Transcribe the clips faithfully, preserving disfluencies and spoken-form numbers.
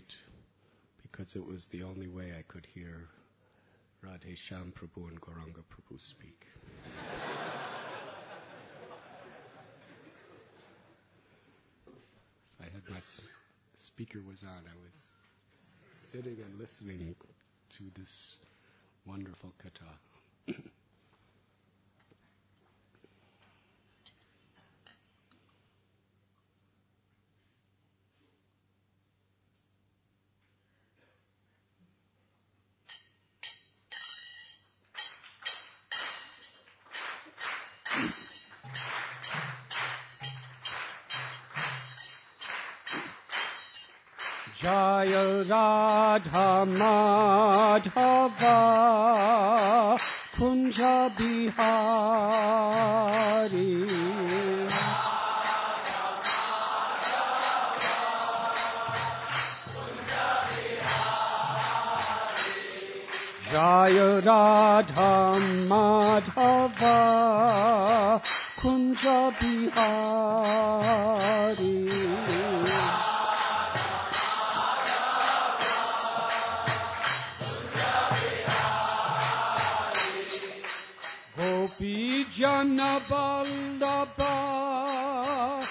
great because it was the only way I could hear Radhe Shyam Prabhu and Gauranga Prabhu speak. I had my speaker was on. I was sitting and listening to this wonderful katha. Jaya Radha Madhava Kunja Bihari Jaya Radha Madhava Kunja Bihari Gopi Jana Vallabha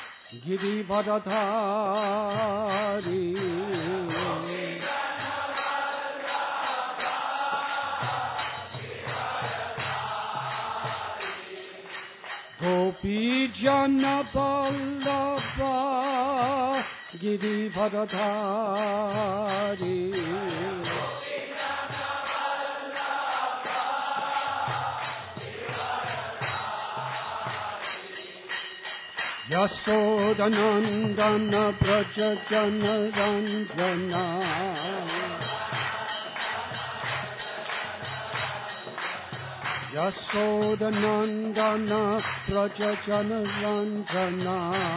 Girivardhari Gopi Jana Vallabha Girivardhari Yasodanandana Braja Jana Ranjana Yasodanandana Braja Jana Ranjana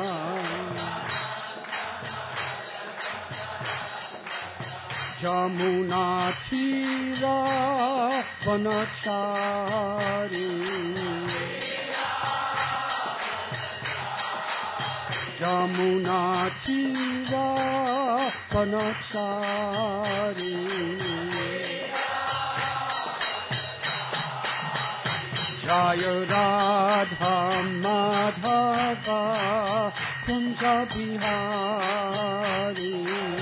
Jamuna Tira Vanachari Jamuna Tira Vanachari Jaya Radha Madhava Kunja Bihari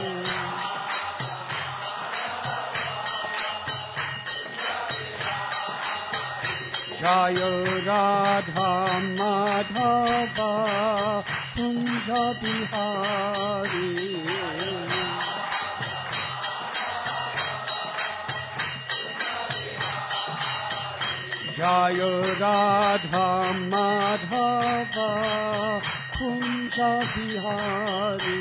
Jaya Radha Madhava Kunja Bihari Jaya Radha Madhava Kunja Bihari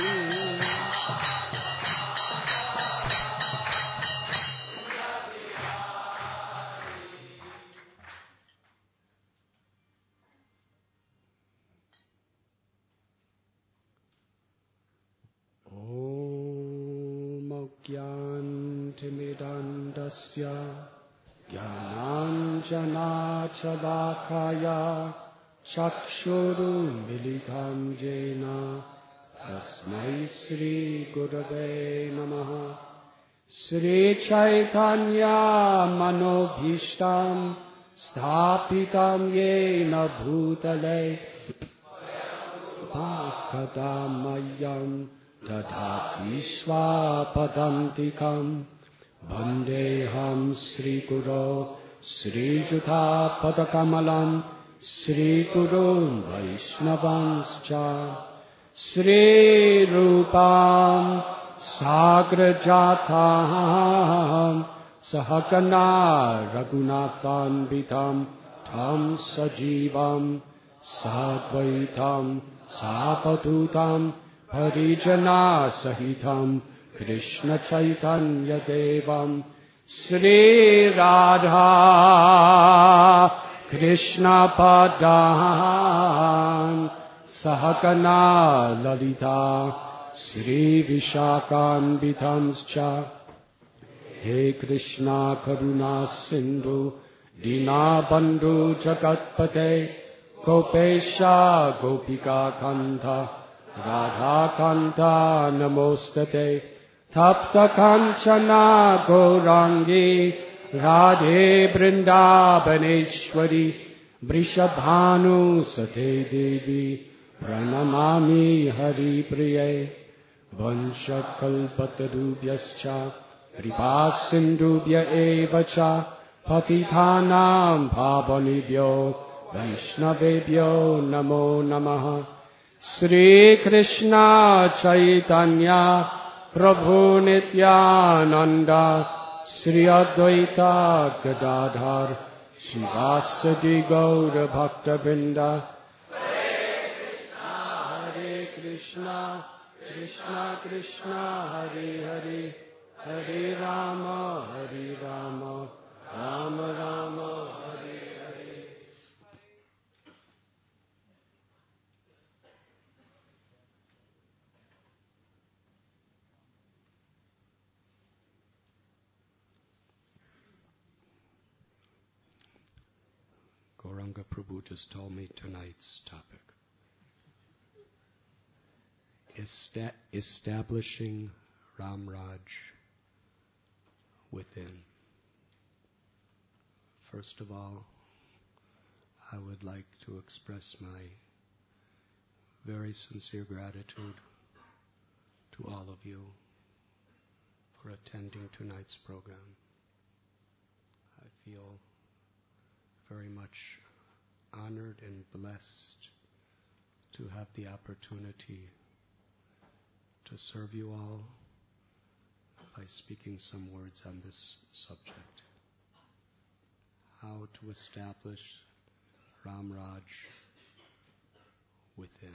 Timidandasya Jnananjana Chalakaya Chakshuru Militam Jena Tasmai Sri Gurave Namaha Sri Chaitanya Manobhishtam Sthapitam Yena Bhutale Bhakadamayam Dadhati Swapadantikam Vandeham Sri Guru Sri Jutha Padakamalam Sri Guru Vaishnavanscha Sri Rupam Sagrajatam Sahakana Raghunathan Vitam Tam Sajivam Sadvaitam Sapadutam Harijana Sahitam Krishna Chaitanya Devam Sri Radha Krishna Padan Sahakana Lalita Sri Vishakan Vitanscha He Krishna Karuna Sindhu Dina Bandhu Jagatpate Gopesha Gopika Kanta Radha Kanta Namostate Tapta Kanchana Gaurangi Radhe Vrindavaneshwari Vrishabhanu Sate Devi Pranamami Hari Priye Vanshakalpatarubhyascha Kripasindubhya evacha Patithanam Pavanibhyo Vaishnavebhyo Namo Namaha Sri Krishna Chaitanya Prabhu Nityananda Sri Advaita Gadadhar Shivasadi Gaura Bhakta Vrinda Hare Krishna Hare Krishna Krishna Krishna Hare Hare Hare Rama Hare Rama Rama Rama Hare Hare. Gauranga Prabhu just told me tonight's topic. Esta- establishing Ram Raj within. First of all, I would like to express my very sincere gratitude to all of you for attending tonight's program. I feel very much honored and blessed to have the opportunity to serve you all by speaking some words on this subject. How to establish Ram Raj within.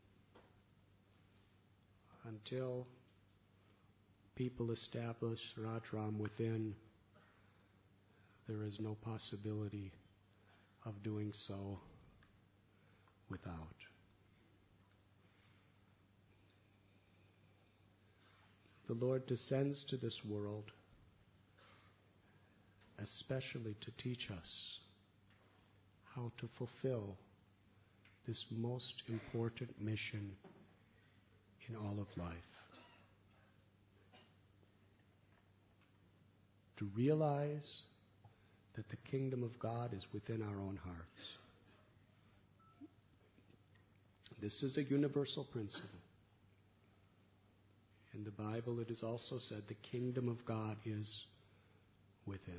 Until people establish Raj Ram within, there is no possibility of doing so without. The Lord descends to this world especially to teach us how to fulfill this most important mission in all of life. To realize that the kingdom of God is within our own hearts. This is a universal principle. In the Bible, it is also said the kingdom of God is within.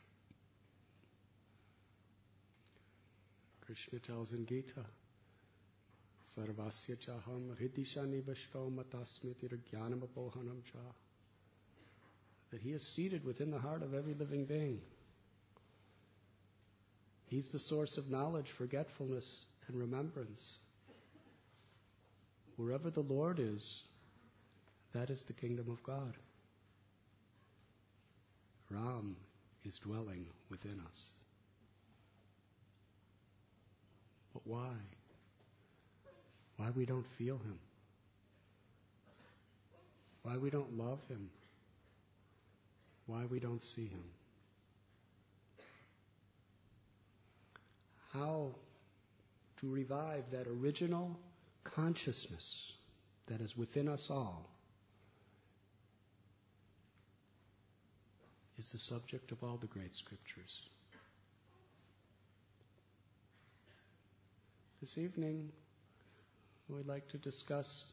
Krishna tells in Gita, Sarvasya chaham hridisha nivashto matasmiti jnanam apohanam cha, that He is seated within the heart of every living being. He's the source of knowledge, forgetfulness, and remembrance. Wherever the Lord is, that is the kingdom of God. Ram is dwelling within us. But why? Why we don't feel Him? Why we don't love Him? Why we don't see Him? How to revive that original consciousness that is within us all is the subject of all the great scriptures. This evening, we'd like to discuss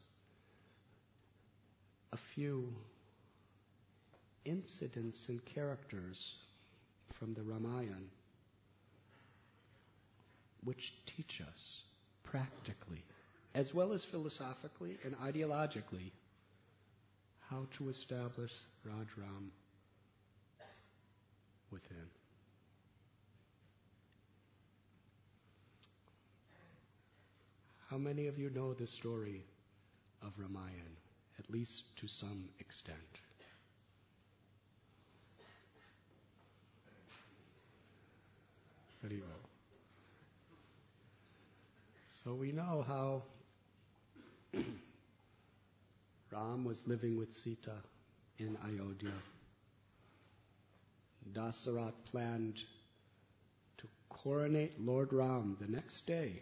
a few incidents and characters from the Ramayana which teach us practically, as well as philosophically and ideologically, how to establish Raj Ram within. How many of you know the story of Ramayana, at least to some extent? Very well. So we know how Ram was living with Sita in Ayodhya. Dasarat planned to coronate Lord Ram the next day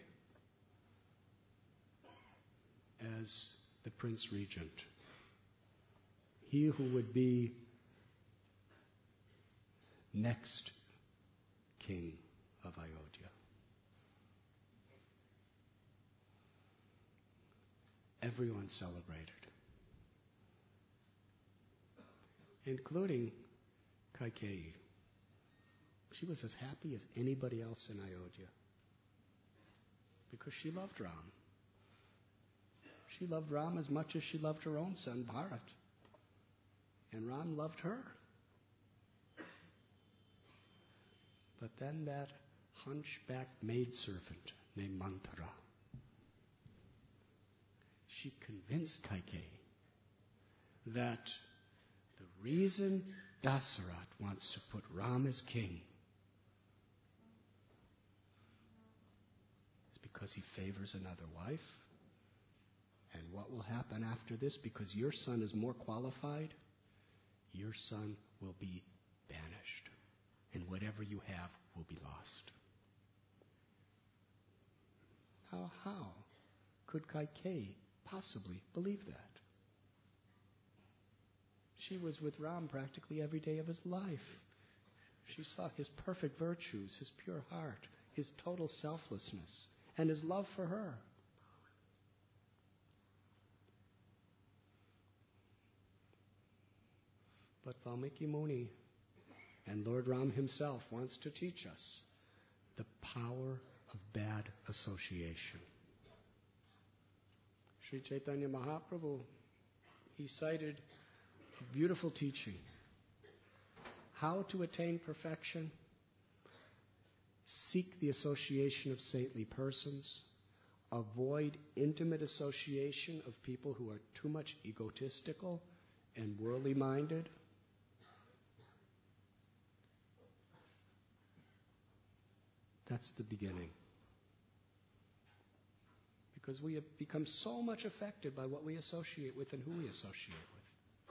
as the Prince Regent. he who would be next king of Ayodhya. Everyone celebrated, including Kaikeyi. She was as happy as anybody else in Ayodhya because she loved Ram. She loved Ram as much as she loved her own son, Bharat. And Ram loved her. But then that hunchbacked maidservant named Manthara, she convinced Kaikeyi that the reason Dasaratha wants to put Ram as king is because he favors another wife. And what will happen after this? Because your son is more qualified, your son will be banished. And whatever you have will be lost. Now, how could Kaikeyi possibly believe that? She was with Ram practically every day of his life. She saw his perfect virtues, his pure heart, his total selflessness, and his love for her. But Valmiki Muni and Lord Ram himself wants to teach us the power of bad association. Sri Chaitanya Mahaprabhu, he cited a beautiful teaching. How to attain perfection? Seek the association of saintly persons. Avoid intimate association of people who are too much egotistical and worldly minded. That's the beginning. Because we have become so much affected by what we associate with and who we associate with.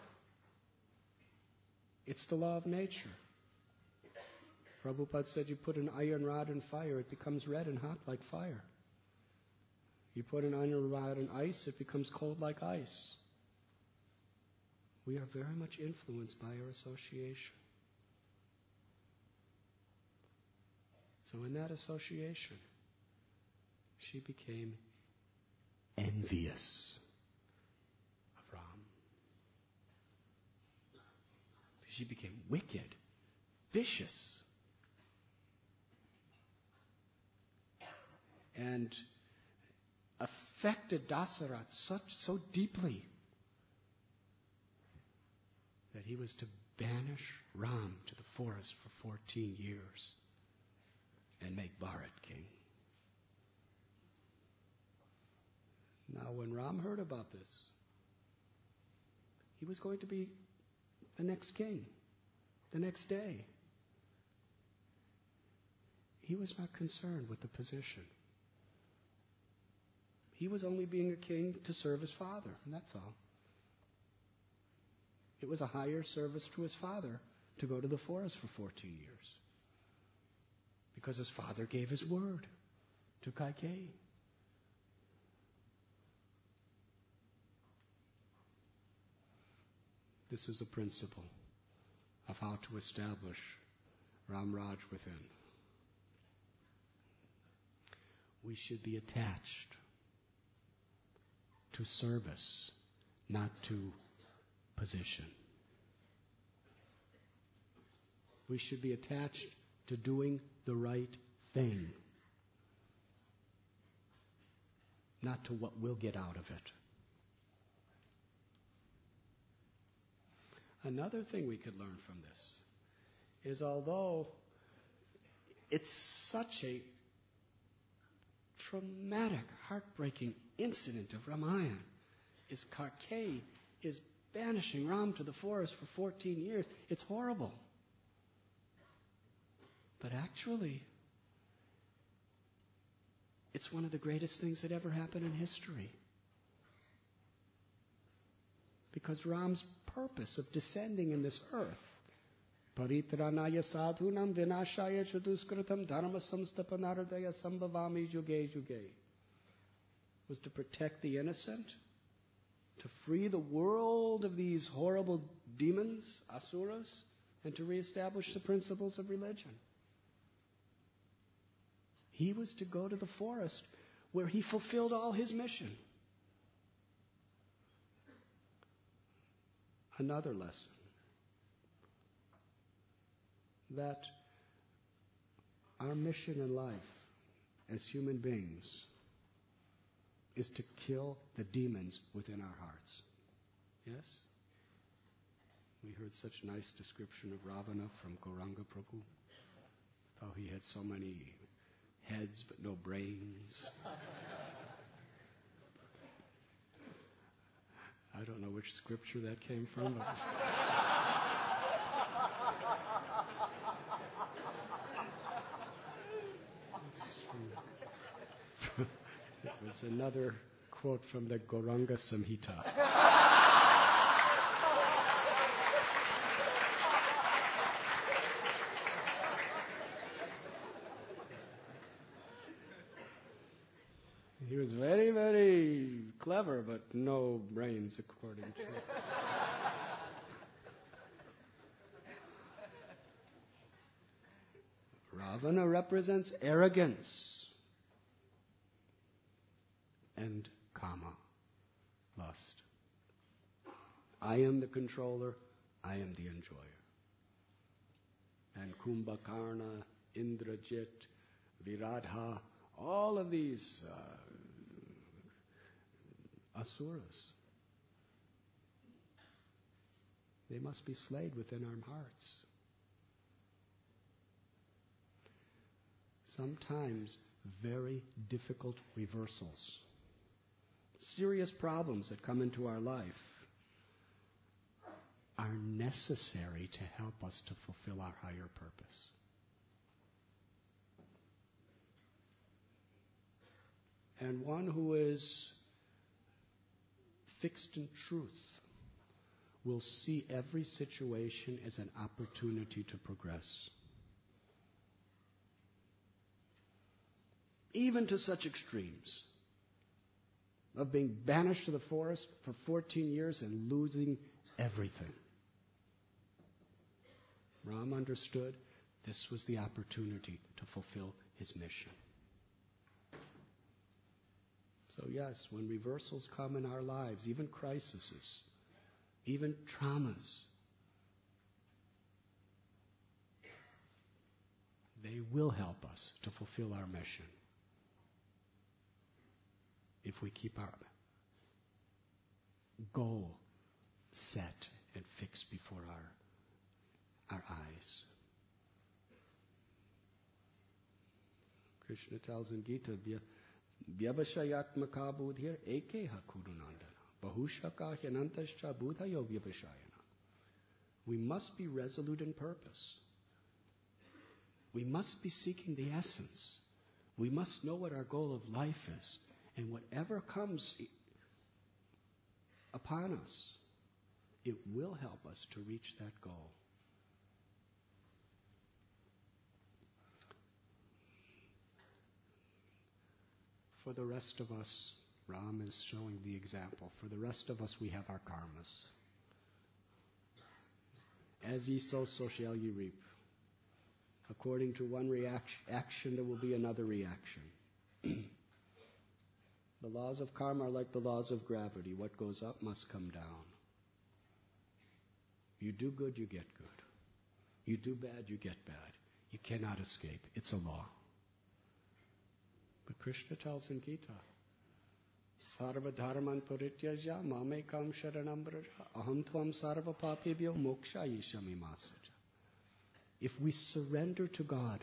It's the law of nature. Prabhupada said you put an iron rod in fire, it becomes red and hot like fire. You put an iron rod in ice, it becomes cold like ice. We are very much influenced by our association. So in that association, she became envious of Ram. She became wicked, vicious, and affected Dasaratha such so deeply that he was to banish Ram to the forest for fourteen years and make Bharat king. Now, when Ram heard about this, he was going to be the next king, the next day. He was not concerned with the position. He was only being a king to serve his father, and that's all. It was a higher service to his father to go to the forest for fourteen years. Because his father gave his word to Kaikeyi. This is a principle of how to establish Ram Raj within. We should be attached to service, not to position. We should be attached to doing the right thing, not to what we'll get out of it. Another thing we could learn from this is, although it's such a traumatic, heartbreaking incident of Ramayana, is Kaikeyi is banishing Ram to the forest for fourteen years. It's horrible. But actually, it's one of the greatest things that ever happened in history. Because Ram's purpose of descending in this earth, paritranaya sadhunam vinashaya chaduskritam dharma samstapanardaya sambhavami juge juge, was to protect the innocent to free the world of these horrible demons, asuras, and to reestablish the principles of religion. He was to go to the forest where he fulfilled all his mission. Another lesson, that our mission in life as human beings is to kill the demons within our hearts. Yes? We heard such nice description of Ravana from Gauranga Prabhu, how he had so many heads but no brains. I don't know which scripture that came from. But it was another quote from the Gauranga Samhita. He was very, very clever, but no brains, according to Ravana represents arrogance and kama, lust. I am the controller, I am the enjoyer. And Kumbhakarna, Indrajit, Viradha, all of these uh, asuras, they must be slayed within our hearts. Sometimes very difficult reversals, serious problems that come into our life are necessary to help us to fulfill our higher purpose. And one who is fixed in truth will see every situation as an opportunity to progress. Even to such extremes of being banished to the forest for fourteen years and losing everything. Ram understood this was the opportunity to fulfill his mission. So yes, when reversals come in our lives, even crises, even traumas, they will help us to fulfill our mission if we keep our goal set and fixed before our, our eyes. Krishna tells in Gita, Vyavashayatmaka buddhir ekeha kurunandana. Bahushaka hyanantascha buddhayo vyavashayana. We must be resolute in purpose. We must be seeking the essence. We must know what our goal of life is. And whatever comes upon us, it will help us to reach that goal. For the rest of us, Ram is showing the example. For the rest of us, we have our karmas. As ye sow, so shall ye reap. According to one reaction, action, there will be another reaction. The laws of karma are like the laws of gravity. What goes up must come down. You do good, you get good. You do bad, you get bad. You cannot escape. It's a law. But Krishna tells in Gita, Sarva dharman parityaja mamekam sharanam braja aham tvam sarva papebhyo mokshayishami masaja. If we surrender to God,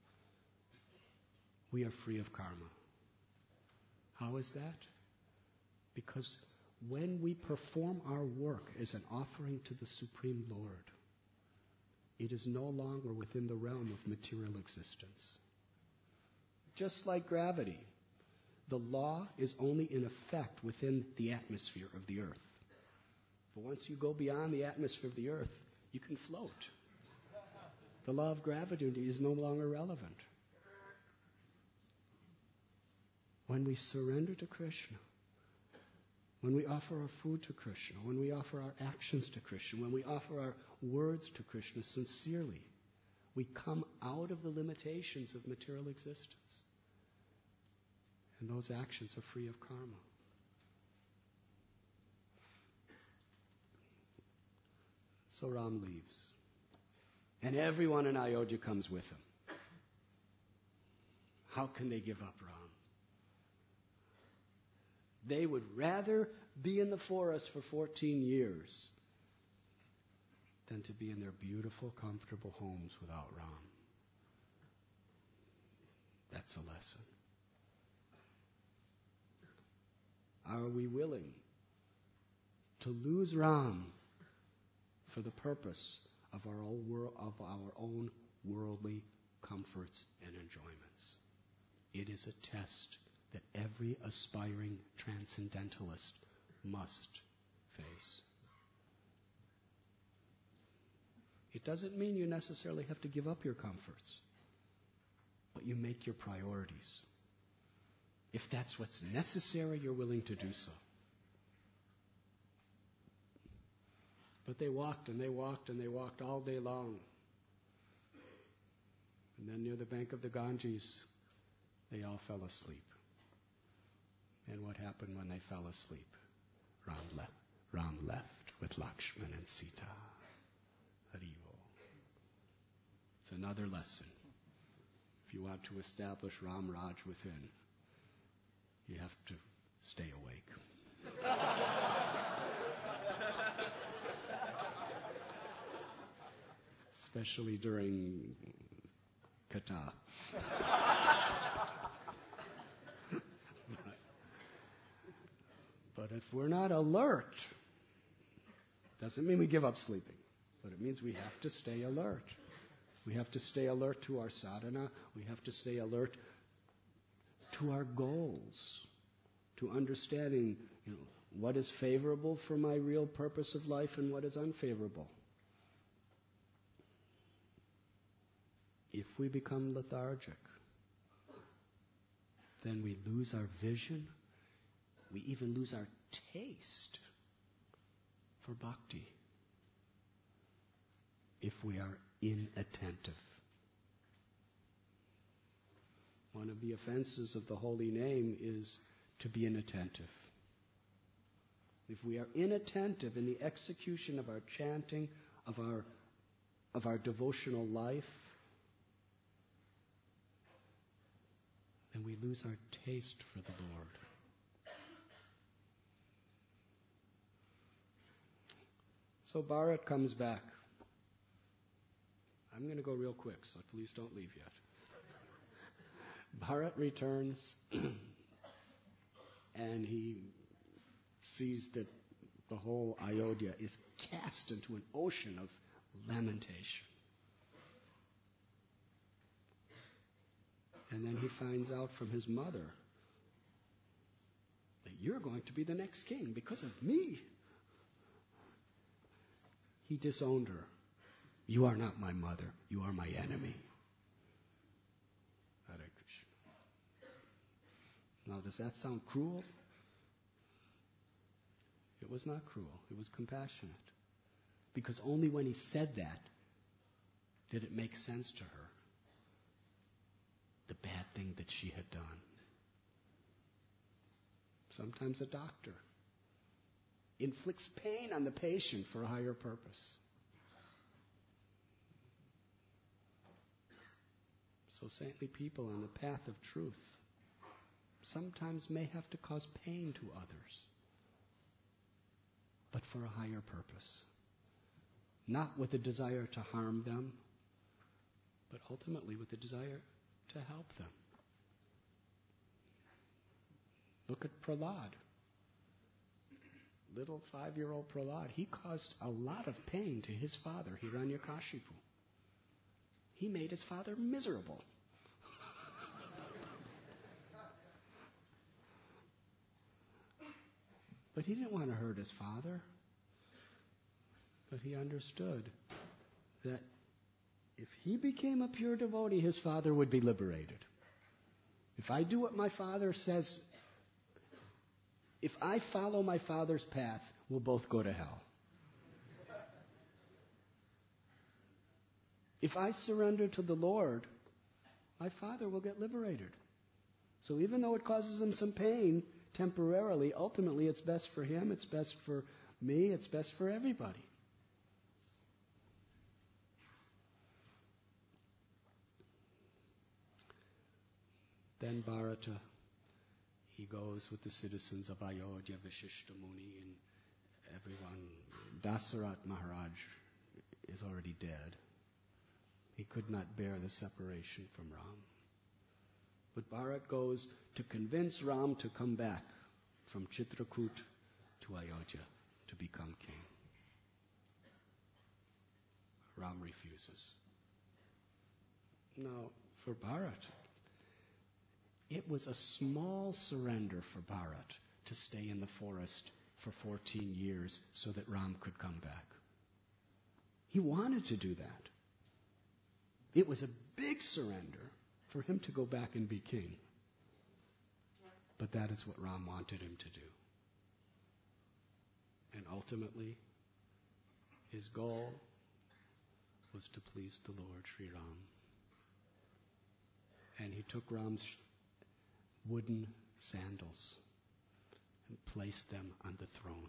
we are free of karma. How is that? Because when we perform our work as an offering to the Supreme Lord, it is no longer within the realm of material existence. Just like gravity, the law is only in effect within the atmosphere of the earth. But once you go beyond the atmosphere of the earth, you can float. The law of gravity is no longer relevant. When we surrender to Krishna, when we offer our food to Krishna, when we offer our actions to Krishna, when we offer our words to Krishna sincerely, we come out of the limitations of material existence. And those actions are free of karma. So Ram leaves. And everyone in Ayodhya comes with him. How can they give up Ram? They would rather be in the forest for fourteen years than to be in their beautiful, comfortable homes without Ram. That's a lesson. Are we willing to lose Ram for the purpose of our own, wor- of our own worldly comforts and enjoyments? It is a test that every aspiring transcendentalist must face. It doesn't mean you necessarily have to give up your comforts, but you make your priorities. If that's what's necessary, you're willing to do so. But they walked and they walked and they walked all day long. And then near the bank of the Ganges, they all fell asleep. And what happened when they fell asleep? Ram, le- Ram left with Lakshman and Sita. Haribo. It's another lesson. If you want to establish Ram Raj within, you have to stay awake. Especially during Katha. But if we're not alert, doesn't mean we give up sleeping, but it means we have to stay alert. We have to stay alert to our sadhana. We have to stay alert to our goals, to understanding, you know, what is favorable for my real purpose of life and what is unfavorable. If we become lethargic, then we lose our vision. We even lose our taste for bhakti if we are inattentive. One of the offenses of the holy name is to be inattentive. If we are inattentive in the execution of our chanting, of our, of our devotional life, then we lose our taste for the Lord. So Bharat comes back. I'm going to go real quick, so please don't leave yet. Bharat returns, and he sees that the whole Ayodhya is cast into an ocean of lamentation. And then he finds out from his mother that you're going to be the next king because of me. He disowned her. You are not my mother. You are my enemy. Hare Krishna. Now, does that sound cruel? It was not cruel. It was compassionate. Because only when he said that did it make sense to her, the bad thing that she had done. Sometimes a doctor inflicts pain on the patient for a higher purpose. So saintly people on the path of truth sometimes may have to cause pain to others, but for a higher purpose. Not with a desire to harm them, but ultimately with a desire to help them. Look at Prahlad. Little five-year-old Prahlad. He caused a lot of pain to his father, Hiranyakashipu. He made his father miserable. But he didn't want to hurt his father. But he understood that if he became a pure devotee, his father would be liberated. If I do what my father says, If I follow my father's path, we'll both go to hell. If I surrender to the Lord, my father will get liberated. So even though it causes him some pain temporarily, ultimately it's best for him, it's best for me, it's best for everybody. Then Bharata, he goes with the citizens of Ayodhya, Vashishta Muni, and everyone. Dasarat Maharaj is already dead. He could not bear the separation from Ram. But Bharat goes to convince Ram to come back from Chitrakoot to Ayodhya to become king. Ram refuses. Now, for Bharat, it was a small surrender for Bharat to stay in the forest for fourteen years so that Ram could come back. He wanted to do that. It was a big surrender for him to go back and be king. But that is what Ram wanted him to do. And ultimately, his goal was to please the Lord, Sri Ram. And he took Ram's wooden sandals and placed them on the throne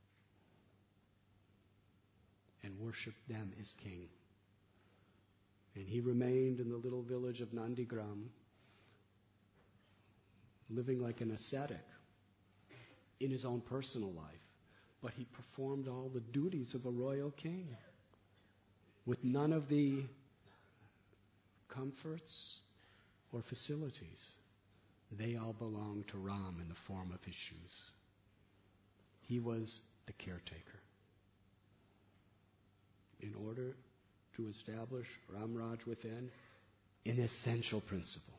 and worshipped them as king. And he remained in the little village of Nandigram, living like an ascetic in his own personal life. But he performed all the duties of a royal king with none of the comforts or facilities. They all belonged to Ram in the form of his shoes. He was the caretaker. In order to establish Ram Raj within, an essential principle.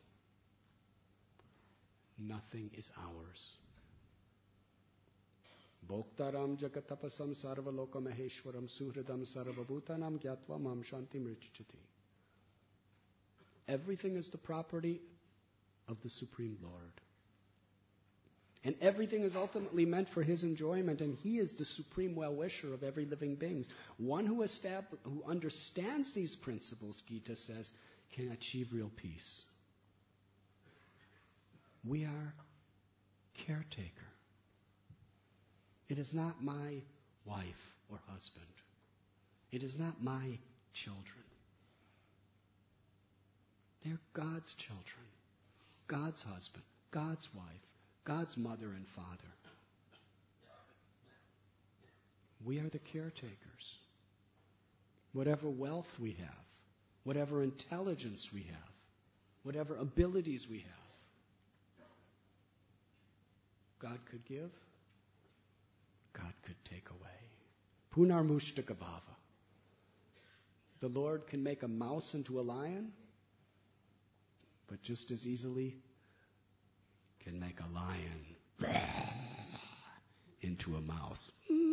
Nothing is ours. Bhoktaram jagatapasam sarvaloka maheshwaram suhridam sarvabhutanam gyatva mam shanti mrichchati. Everything is the property of the Supreme Lord. And everything is ultimately meant for his enjoyment, and he is the supreme well-wisher of every living being. One who, estab- who understands these principles, Gita says, can achieve real peace. We are caretaker. It is not my wife or husband. It is not my children. They're God's children, God's husband, God's wife, God's mother and father. We are the caretakers. Whatever wealth we have, whatever intelligence we have, whatever abilities we have, God could give, God could take away. Punarmushtaka bhava. The Lord can make a mouse into a lion, but just as easily can make a lion into a mouse.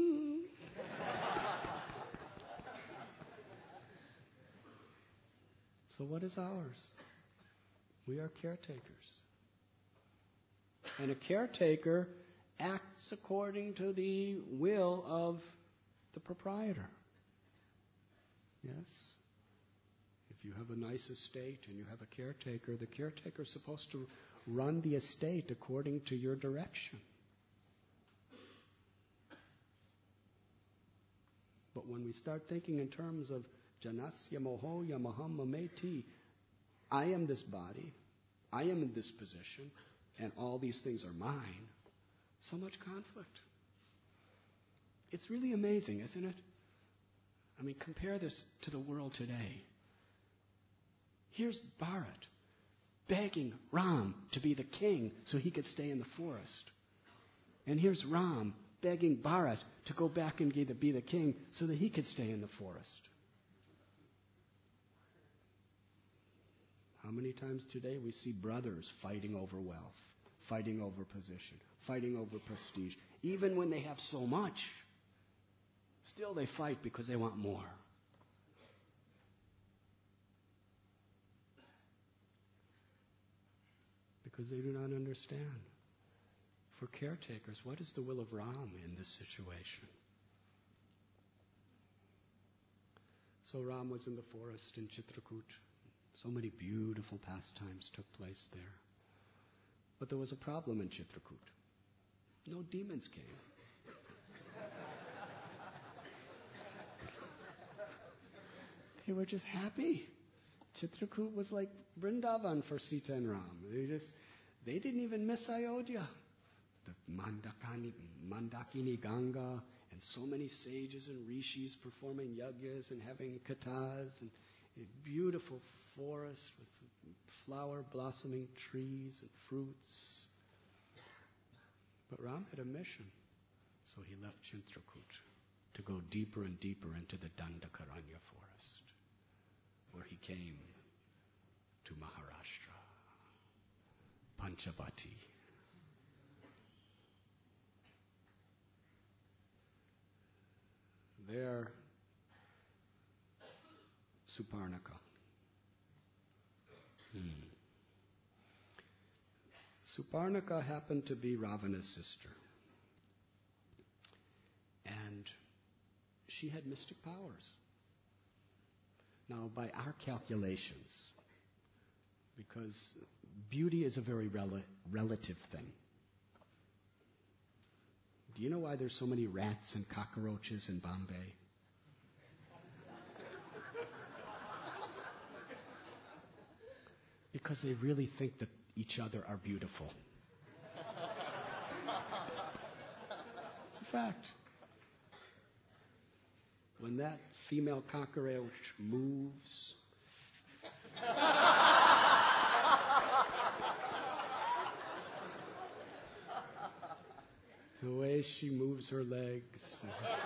So what is ours? We are caretakers. And a caretaker acts according to the will of the proprietor. Yes? If you have a nice estate and you have a caretaker, the caretaker is supposed to run the estate according to your direction. But when we start thinking in terms of janasya mohoya maham mameti, I am this body, I am in this position, and all these things are mine, so much conflict. It's really amazing, isn't it? I mean, compare this to the world today. Here's Bharat begging Ram to be the king so he could stay in the forest. And here's Ram begging Bharat to go back and be the king so that he could stay in the forest. How many times today we see brothers fighting over wealth, fighting over position, fighting over prestige. Even when they have so much, still they fight because they want more. Because they do not understand. for caretakers. What is the will of Ram in this situation? So Ram was in the forest in Chitrakoot. So many beautiful pastimes took place there. But there was a problem in Chitrakoot. No demons came. They were just happy. Chitrakoot was like Vrindavan for Sita and Ram. They just, they didn't even miss Ayodhya. The Mandakini, Mandakini Ganga and so many sages and rishis performing yagyas and having kathas and a beautiful forest with flower blossoming trees and fruits. But Ram had a mission, so he left Chitrakoot to go deeper and deeper into the Dandakaranya forest, where he came to Maharashtra, Panchavati. There, Suparnaka. Hmm. Suparnaka happened to be Ravana's sister. And she had mystic powers. Now, by our calculations, because beauty is a very rel- relative thing. Do you know why there's so many rats and cockroaches in Bombay? Because they really think that each other are beautiful. It's a fact. When that female cockroach moves, the way she moves her legs,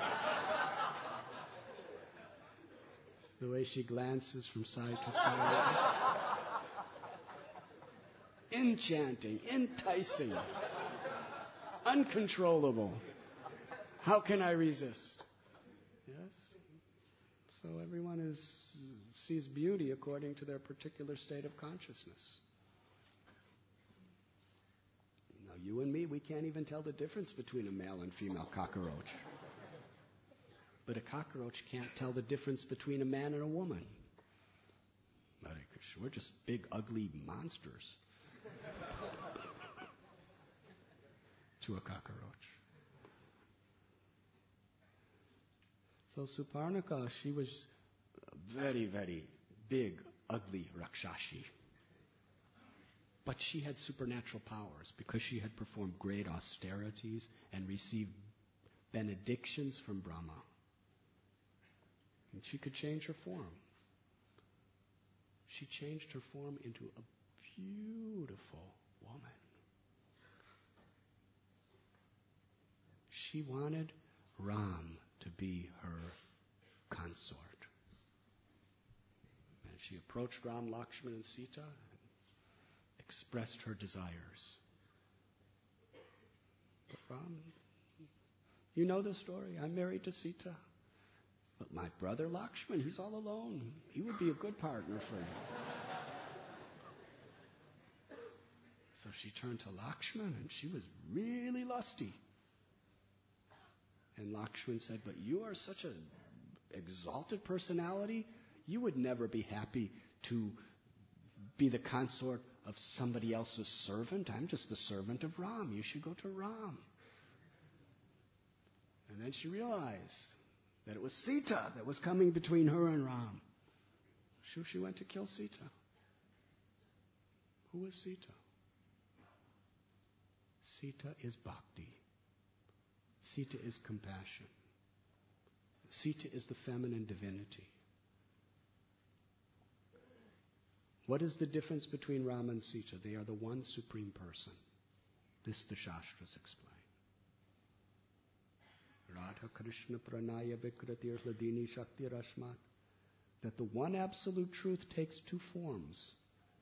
the way she glances from side to side, enchanting, enticing, uncontrollable. How can I resist? Yes? So everyone is, sees beauty according to their particular state of consciousness. Now, you and me, we can't even tell the difference between a male and female cockroach. But a cockroach can't tell the difference between a man and a woman. We're just big, ugly monsters to a cockroach. So Suparnaka, she was a very, very big, ugly Rakshashi. But she had supernatural powers because she had performed great austerities and received benedictions from Brahma. And she could change her form. She changed her form into a beautiful woman. She wanted Ram to be her consort. And she approached Ram, Lakshman, and Sita and expressed her desires. But Ram, you know the story. I'm married to Sita. But my brother Lakshman, he's all alone. He would be a good partner for you. So she turned to Lakshman, and she was really lusty. And Lakshman said, but you are such an exalted personality, you would never be happy to be the consort of somebody else's servant. I'm just the servant of Ram. You should go to Ram. And then she realized that it was Sita that was coming between her and Ram. So she went to kill Sita. Who is Sita? Sita is bhakti. Sita is compassion. Sita is the feminine divinity. What is the difference between Ram and Sita? They are the one supreme person. This the Shastras explain. Radha Krishna Pranaya Vikratir Hladini Shakti Rashmat. That the one absolute truth takes two forms.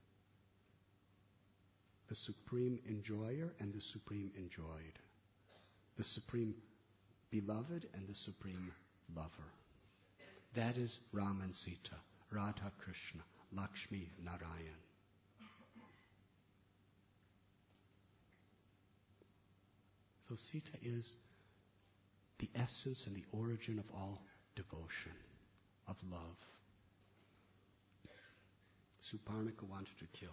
The supreme enjoyer and the supreme enjoyed. The supreme beloved and the supreme lover. That is Ram and Sita, Radha Krishna, Lakshmi Narayan. So Sita is the essence and the origin of all devotion, of love. Suparnika wanted to kill.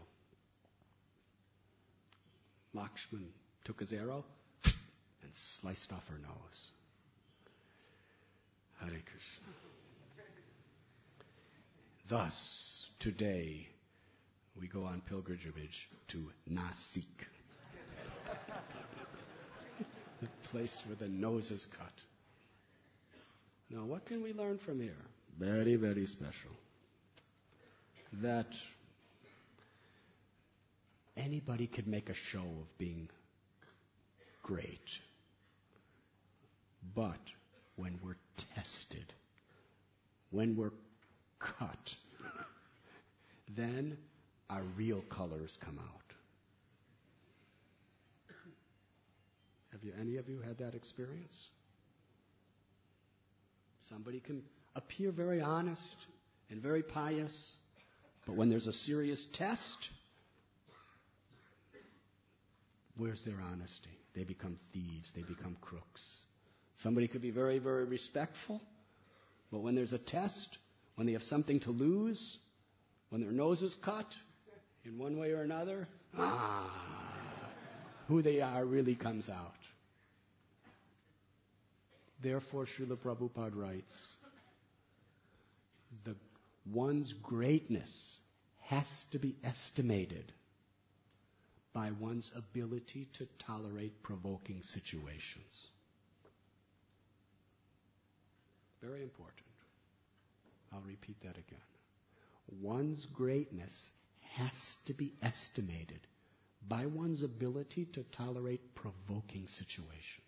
Lakshman took his arrow and sliced off her nose. Hare Krishna. Thus, today, we go on pilgrimage to Nasik, the place where the nose is cut. Now, what can we learn from here? Very, very special. That anybody could make a show of being great. But when we're tested, when we're cut, then our real colors come out. Have you, any of you had that experience? Somebody can appear very honest and very pious, but when there's a serious test, where's their honesty? They become thieves. They become crooks. Somebody could be very, very respectful, but when there's a test, when they have something to lose, when their nose is cut in one way or another, ah, who they are really comes out. Therefore, Srila Prabhupada writes, the one's greatness has to be estimated by one's ability to tolerate provoking situations. Very important. I'll repeat that again. One's greatness has to be estimated by one's ability to tolerate provoking situations.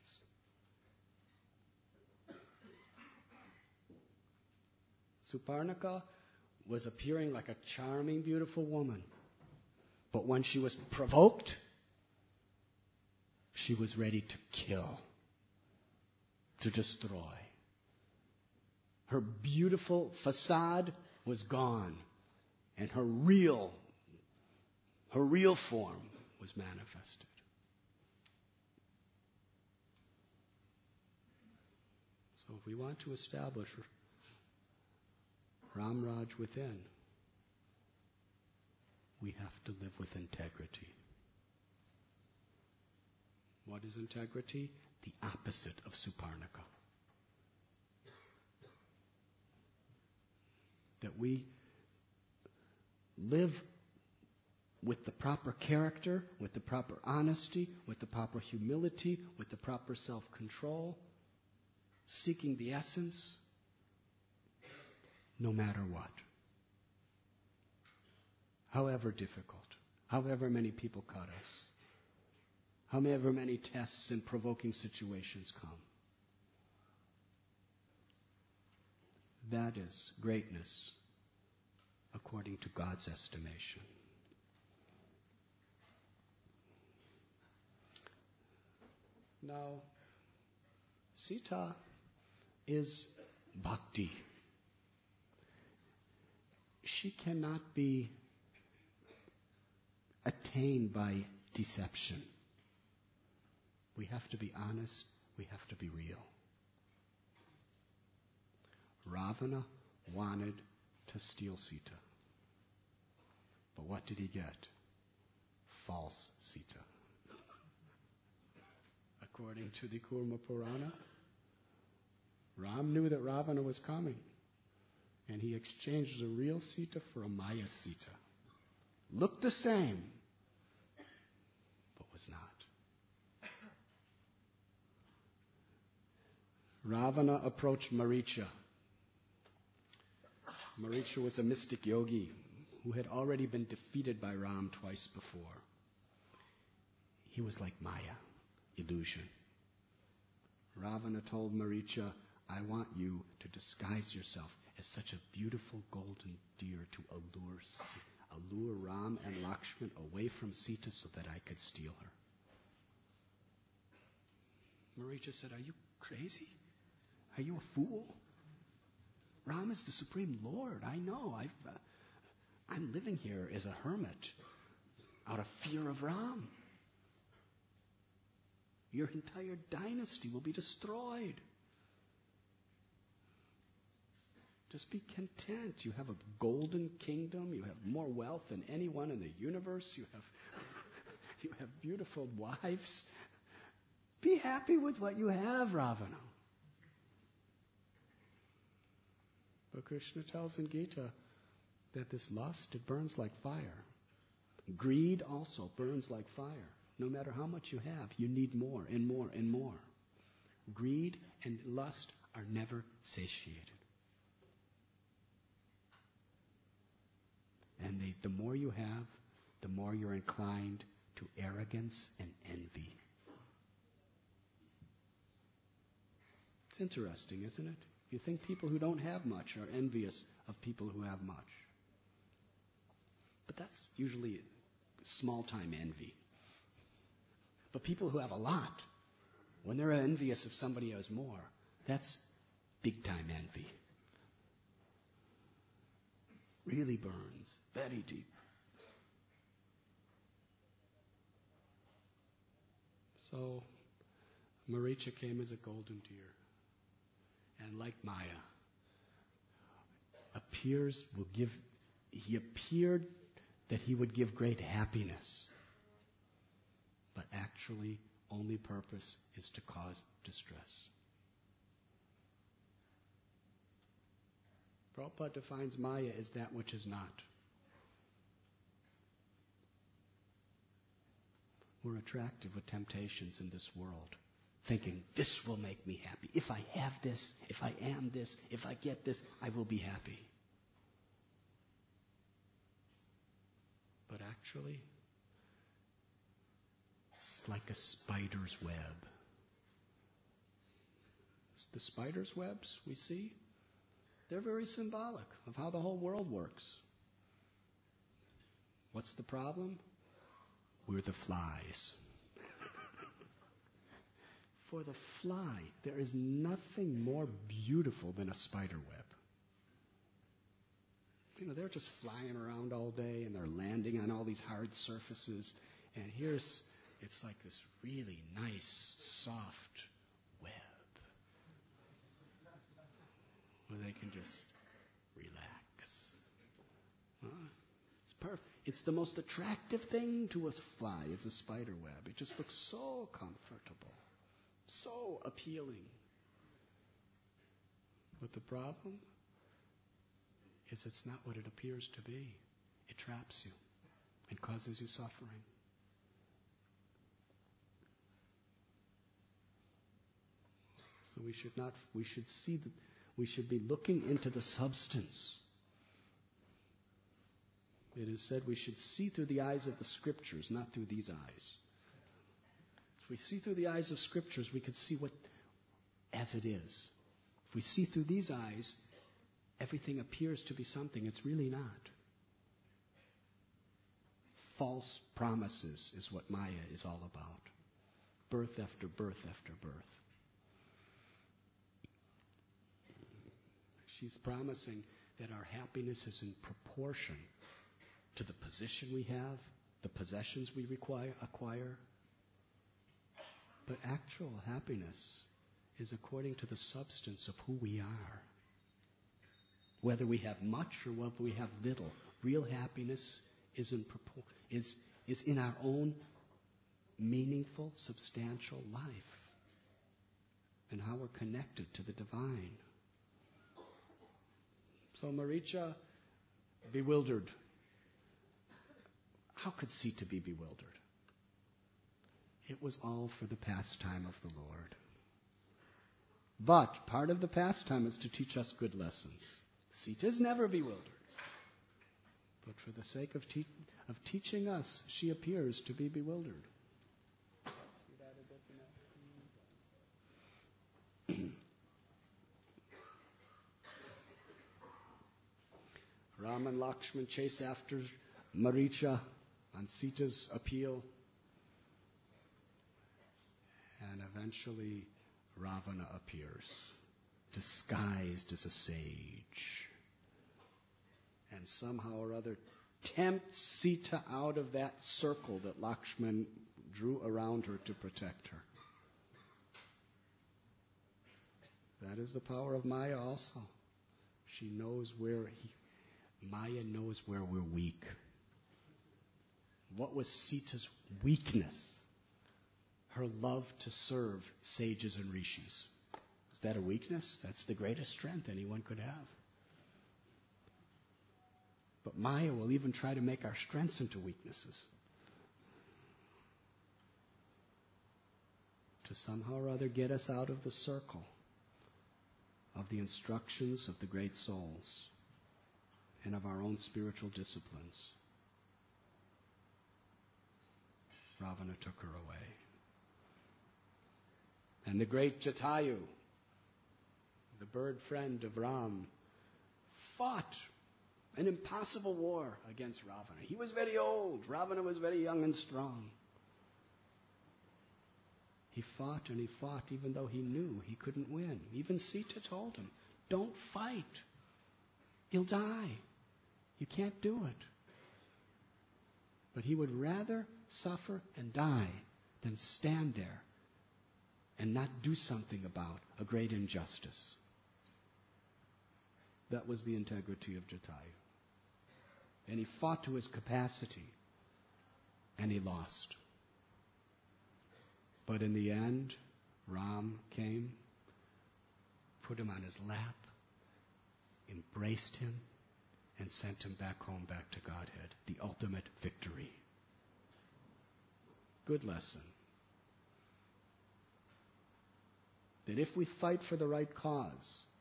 Suparnika was appearing like a charming, beautiful woman. But when she was provoked, she was ready to kill, to destroy. Her beautiful facade was gone, and her real, her real form was manifested. So if we want to establish Ram Raj within, we have to live with integrity. What is integrity? The opposite of Suparnika. That we live with the proper character, with the proper honesty, with the proper humility, with the proper self-control, seeking the essence, no matter what. However difficult, however many people cut us, however many tests and provoking situations come. That is greatness according to God's estimation. Now, Sita is bhakti. She cannot be attained by deception. We have to be honest. We have to be real. Ravana wanted to steal Sita. But what did he get? False Sita. According to the Kurma Purana, Ram knew that Ravana was coming, and he exchanged the real Sita for a Maya Sita. Looked the same, but was not. Ravana approached Maricha. Maricha was a mystic yogi who had already been defeated by Ram twice before. He was like Maya, illusion. Ravana told Maricha, I want you to disguise yourself as such a beautiful golden deer to allure, allure Ram and Lakshman away from Sita so that I could steal her. Maricha said, are you crazy? Are you a fool? Ram is the Supreme Lord. I know. I've, uh, I'm living here as a hermit out of fear of Ram. Your entire dynasty will be destroyed. Just be content. You have a golden kingdom. You have more wealth than anyone in the universe. You have, you have beautiful wives. Be happy with what you have, Ravana. But Krishna tells in Gita that this lust, it burns like fire. Greed also burns like fire. No matter how much you have, you need more and more and more. Greed and lust are never satiated. And they, the more you have, the more you're inclined to arrogance and envy. It's interesting, isn't it? You think people who don't have much are envious of people who have much. But that's usually small-time envy. But people who have a lot, when they're envious of somebody who has more, that's big-time envy. Really burns, very deep. So, Maricha came as a golden deer. And like Maya, appears will give, he appeared that he would give great happiness. But actually, only purpose is to cause distress. Prabhupada defines Maya as that which is not. We're attracted with temptations in this world, thinking, this will make me happy. If I have this, if I am this, if I get this, I will be happy. But actually, it's like a spider's web. The spider's webs we see, they're very symbolic of how the whole world works. What's the problem? We're the flies. For the fly, there is nothing more beautiful than a spider web. You know, they're just flying around all day and they're landing on all these hard surfaces. And here's, it's like this really nice, soft web where they can just relax. Huh? It's perfect. It's the most attractive thing to a fly. It's a spider web. It just looks so comfortable, so appealing. But the problem is it's not what it appears to be. It traps you and causes you suffering. So we should not, we should see that, we should be looking into the substance. It is said we should see through the eyes of the Scriptures, not through these eyes. If we see through the eyes of Scriptures, we could see what as it is. If we see through these eyes, everything appears to be something it's really not. False promises is what Maya is all about. Birth after birth after birth. She's promising that our happiness is in proportion to the position we have, the possessions we require, acquire. But actual happiness is according to the substance of who we are. Whether we have much or whether we have little, real happiness is in, propor- is, is in our own meaningful, substantial life and how we're connected to the divine. So Maricha, bewildered. How could Sita be bewildered? It was all for the pastime of the Lord. But part of the pastime is to teach us good lessons. Sita is never bewildered. But for the sake of, te- of teaching us, she appears to be bewildered. Ram and Lakshman chase after Maricha on Sita's appeal. And eventually Ravana appears, disguised as a sage. And somehow or other tempts Sita out of that circle that Lakshman drew around her to protect her. That is the power of Maya also. She knows where he, Maya knows where we're weak. What was Sita's weakness? Her love to serve sages and rishis. Is that a weakness? That's the greatest strength anyone could have. But Maya will even try to make our strengths into weaknesses. To somehow or other get us out of the circle of the instructions of the great souls and of our own spiritual disciplines. Ravana took her away. And the great Jatayu, the bird friend of Ram, fought an impossible war against Ravana. He was very old. Ravana was very young and strong. He fought and he fought even though he knew he couldn't win. Even Sita told him, don't fight. You'll die. You can't do it. But he would rather suffer and die than stand there and not do something about a great injustice. That was the integrity of Jatayu. And he fought to his capacity, and he lost. But in the end, Ram came, put him on his lap, embraced him, and sent him back home, back to Godhead. The ultimate victory. Good lesson. That if we fight for the right cause,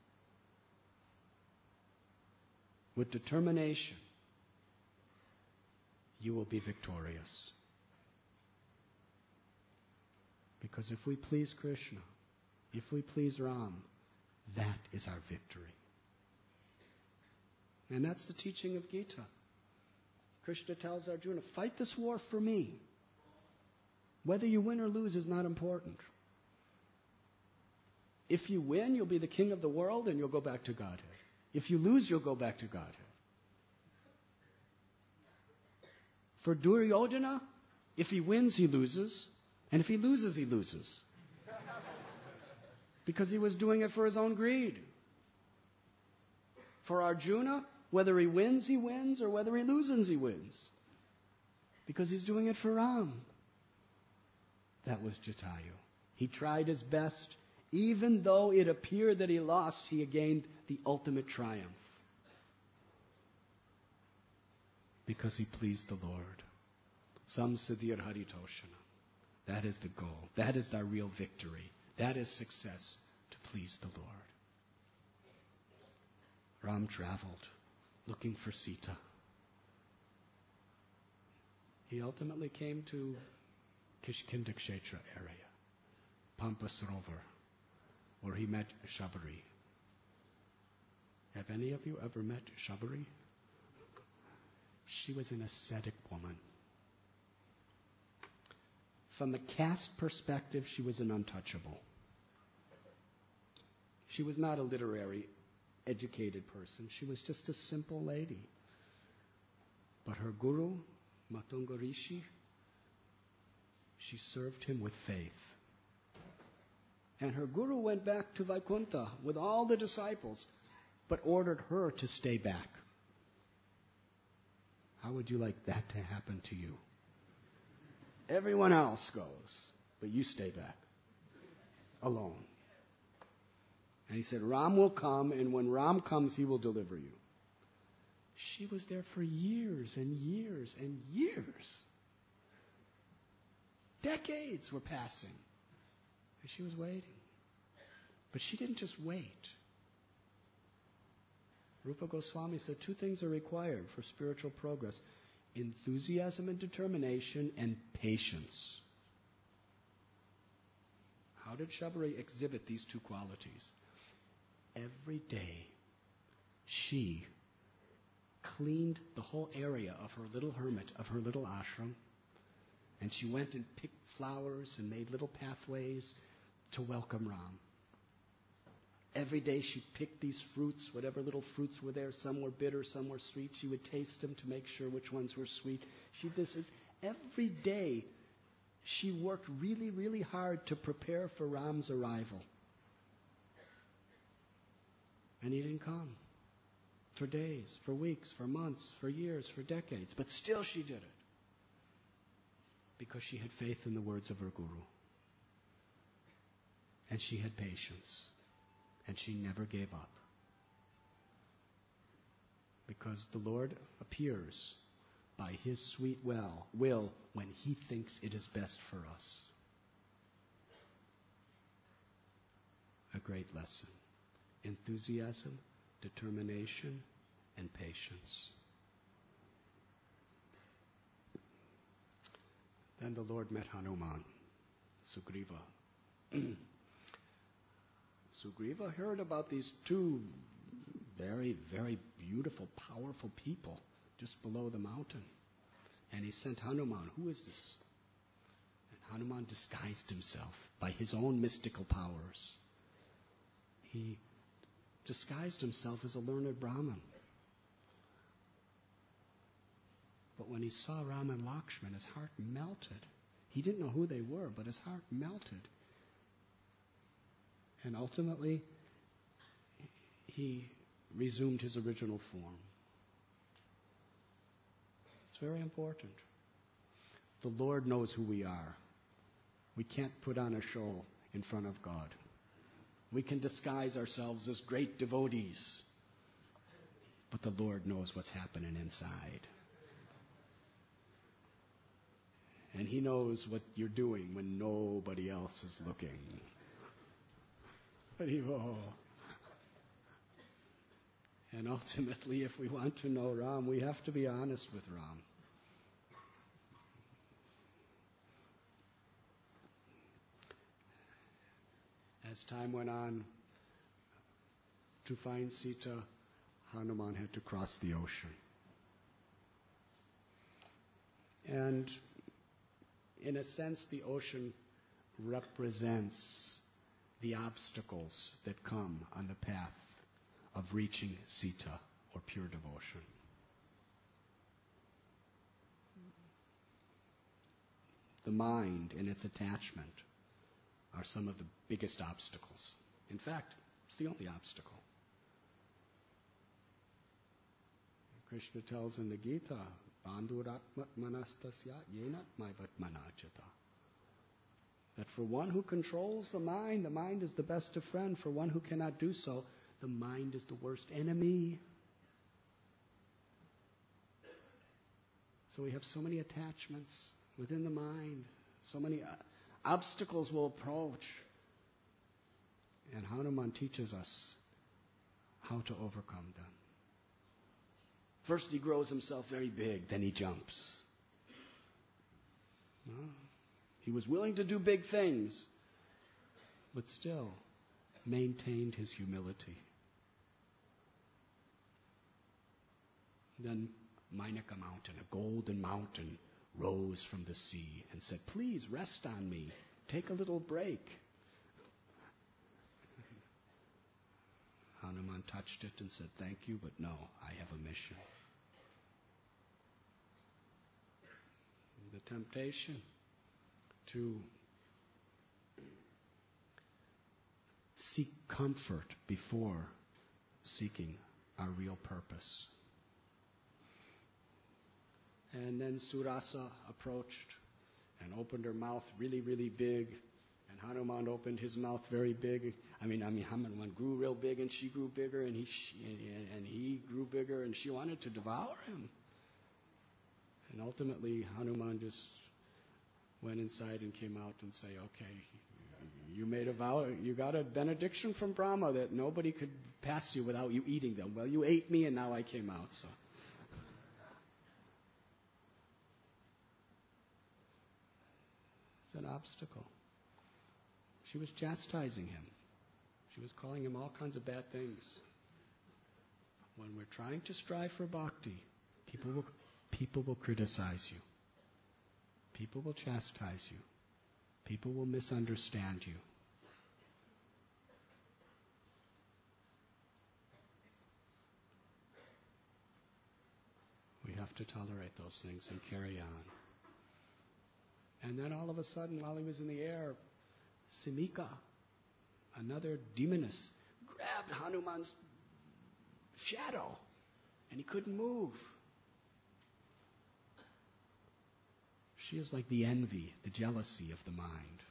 with determination, you will be victorious. Because if we please Krishna, if we please Ram, that is our victory. And that's the teaching of Gita. Krishna tells Arjuna, fight this war for me. Whether you win or lose is not important. If you win, you'll be the king of the world and you'll go back to Godhead. If you lose, you'll go back to Godhead. For Duryodhana, if he wins, he loses. And if he loses, he loses. Because he was doing it for his own greed. For Arjuna, whether he wins, he wins, or whether he loses, he wins. Because he's doing it for Ram. That was Jatayu. He tried his best. Even though it appeared that he lost, he gained the ultimate triumph. Because he pleased the Lord. Samsiddhir Haritoshana. That is the goal. That is our real victory. That is success, to please the Lord. Ram traveled looking for Sita. He ultimately came to Kishkinda Kshetra area, Pampa Sarovar, where he met Shabari. Have any of you ever met Shabari? She was an ascetic woman. From the caste perspective, she was an untouchable. She was not a literary, educated person. She was just a simple lady. But her guru, Matunga Rishi, she served him with faith. And her guru went back to Vaikuntha with all the disciples, but ordered her to stay back. How would you like that to happen to you? Everyone else goes, but you stay back, alone. And he said, Ram will come, and when Ram comes, he will deliver you. She was there for years and years and years. Decades were passing. And she was waiting. But she didn't just wait. Rupa Goswami said two things are required for spiritual progress: enthusiasm and determination, and patience. How did Shabari exhibit these two qualities? Every day, she cleaned the whole area of her little hermit, of her little ashram, and she went and picked flowers and made little pathways to welcome Ram. Every day she picked these fruits, whatever little fruits were there. Some were bitter, some were sweet. She would taste them to make sure which ones were sweet. She did this every day. She worked really, really hard to prepare for Ram's arrival. And he didn't come. For days, for weeks, for months, for years, for decades. But still she did it. Because she had faith in the words of her guru. And she had patience. And she never gave up. Because the Lord appears by His sweet will, will when He thinks it is best for us. A great lesson. Enthusiasm, determination, and patience. Then the Lord met Hanuman, Sugriva. Sugriva heard about these two very, very beautiful, powerful people just below the mountain. And he sent Hanuman, who is this? And Hanuman disguised himself by his own mystical powers. He disguised himself as a learned Brahmin. But when he saw Ram and Lakshman, his heart melted. He didn't know who they were, but his heart melted. And ultimately, he resumed his original form. It's very important. The Lord knows who we are. We can't put on a show in front of God. We can disguise ourselves as great devotees. But the Lord knows what's happening inside. And He knows what you're doing when nobody else is looking. Oh. And ultimately, if we want to know Ram, we have to be honest with Ram. As time went on, to find Sita, Hanuman had to cross the ocean. And in a sense, the ocean represents the obstacles that come on the path of reaching Sita, or pure devotion. The mind and its attachment are some of the biggest obstacles. In fact, it's the only obstacle. Krishna tells in the Gita, Bandhuratmatmanastasya yenatmaivatmanachata. That for one who controls the mind, the mind is the best of friend. For one who cannot do so, the mind is the worst enemy. So we have so many attachments within the mind, so many uh, obstacles will approach. And Hanuman teaches us how to overcome them. First he grows himself very big, then he jumps. No. He was willing to do big things, but still maintained his humility. Then Mainaka Mountain, a golden mountain, rose from the sea and said, "Please rest on me. Take a little break." Hanuman touched it and said, "Thank you, but no, I have a mission." The temptation to seek comfort before seeking our real purpose. And then Surasa approached and opened her mouth really, really big. And Hanuman opened his mouth very big. I mean, I mean, Hanuman grew real big, and she grew bigger, and he she, and he grew bigger, and she wanted to devour him. And ultimately, Hanuman just went inside and came out and say, "Okay, you made a vow. You got a benediction from Brahma that nobody could pass you without you eating them. Well, you ate me, and now I came out." So. It's an obstacle. She was chastising him. She was calling him all kinds of bad things. When we're trying to strive for bhakti, people will, people will criticize you. People will chastise you. People will misunderstand you. We have to tolerate those things and carry on. And then all of a sudden, while he was in the air, Simika, another demoness, grabbed Hanuman's shadow, and he couldn't move. She is like the envy, the jealousy of the mind.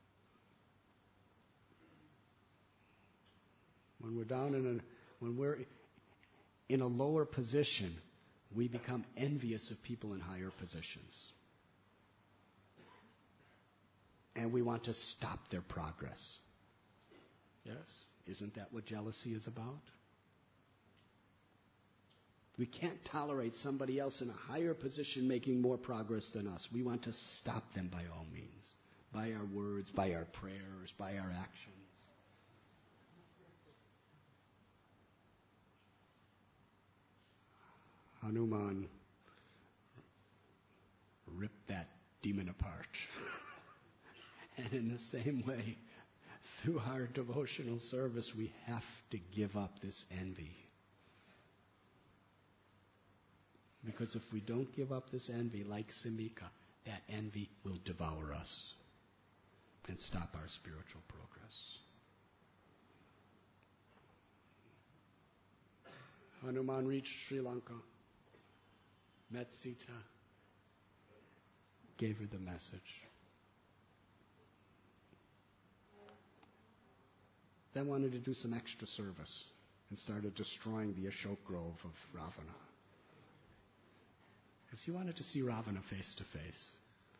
When we're down in a, when we're in a lower position, we become envious of people in higher positions. And we want to stop their progress. Yes? Isn't that what jealousy is about? We can't tolerate somebody else in a higher position making more progress than us. We want to stop them by all means. By our words, by our prayers, by our actions. Hanuman ripped that demon apart. And in the same way, through our devotional service, we have to give up this envy. Because if we don't give up this envy, like Simika, that envy will devour us and stop our spiritual progress. Hanuman reached Sri Lanka, met Sita, gave her the message. Then wanted to do some extra service and started destroying the Ashok Grove of Ravana. Because he wanted to see Ravana face to face.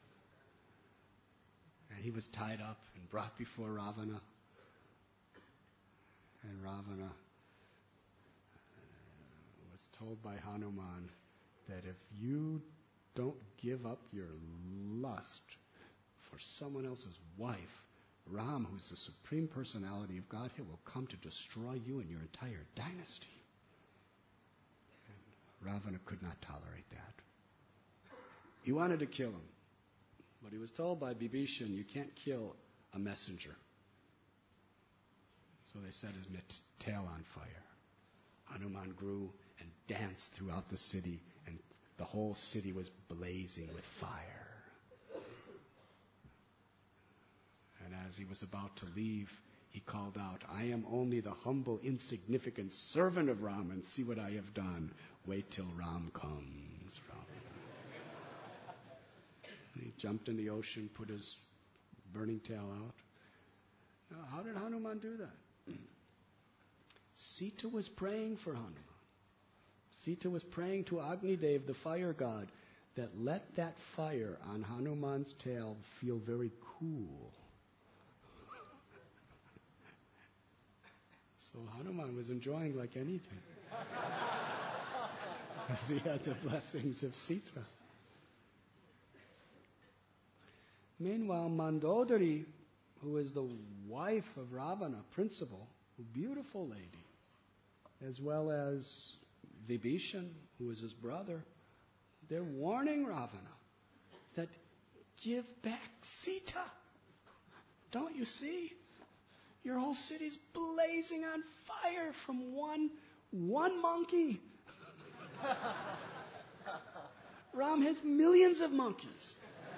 And he was tied up and brought before Ravana. And Ravana was told by Hanuman that if you don't give up your lust for someone else's wife, Ram, who's the Supreme Personality of Godhead, will come to destroy you and your entire dynasty. And Ravana could not tolerate that. He wanted to kill him. But he was told by Bibhishan, you can't kill a messenger. So they set his tail on fire. Hanuman grew and danced throughout the city, and the whole city was blazing with fire. And as he was about to leave, he called out, I am only the humble, insignificant servant of Ram, and see what I have done. Wait till Ram comes. Ram. And he jumped in the ocean, put his burning tail out. Now, how did Hanuman do that? Sita was praying for Hanuman. Sita was praying to Agni Dev, the fire god, that let that fire on Hanuman's tail feel very cool. So Hanuman was enjoying like anything. Because he had the blessings of Sita. Meanwhile, Mandodari, who is the wife of Ravana, principal, a beautiful lady, as well as Vibhishan, who is his brother, they're warning Ravana that give back Sita. Don't you see? Your whole city's blazing on fire from one, one monkey. Ram has millions of monkeys.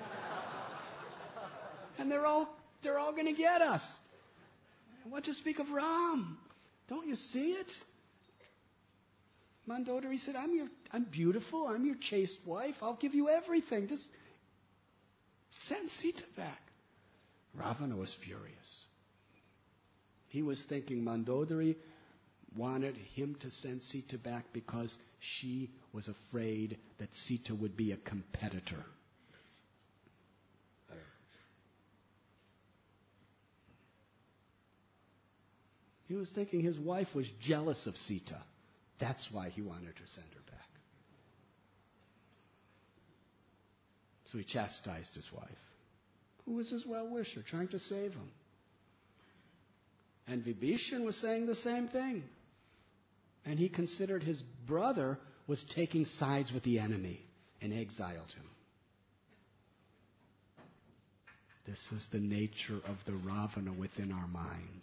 And they're all they're all going to get us. What to speak of Ram? Don't you see it? Mandodari said, I'm your I'm beautiful, I'm your chaste wife, I'll give you everything. Just send Sita back. Ravana was furious. He was thinking Mandodari wanted him to send Sita back because she was afraid that Sita would be a competitor. He was thinking his wife was jealous of Sita. That's why he wanted to send her back. So he chastised his wife, who was his well-wisher, trying to save him. And Vibhishan was saying the same thing. And he considered his brother was taking sides with the enemy and exiled him. This is the nature of the Ravana within our mind.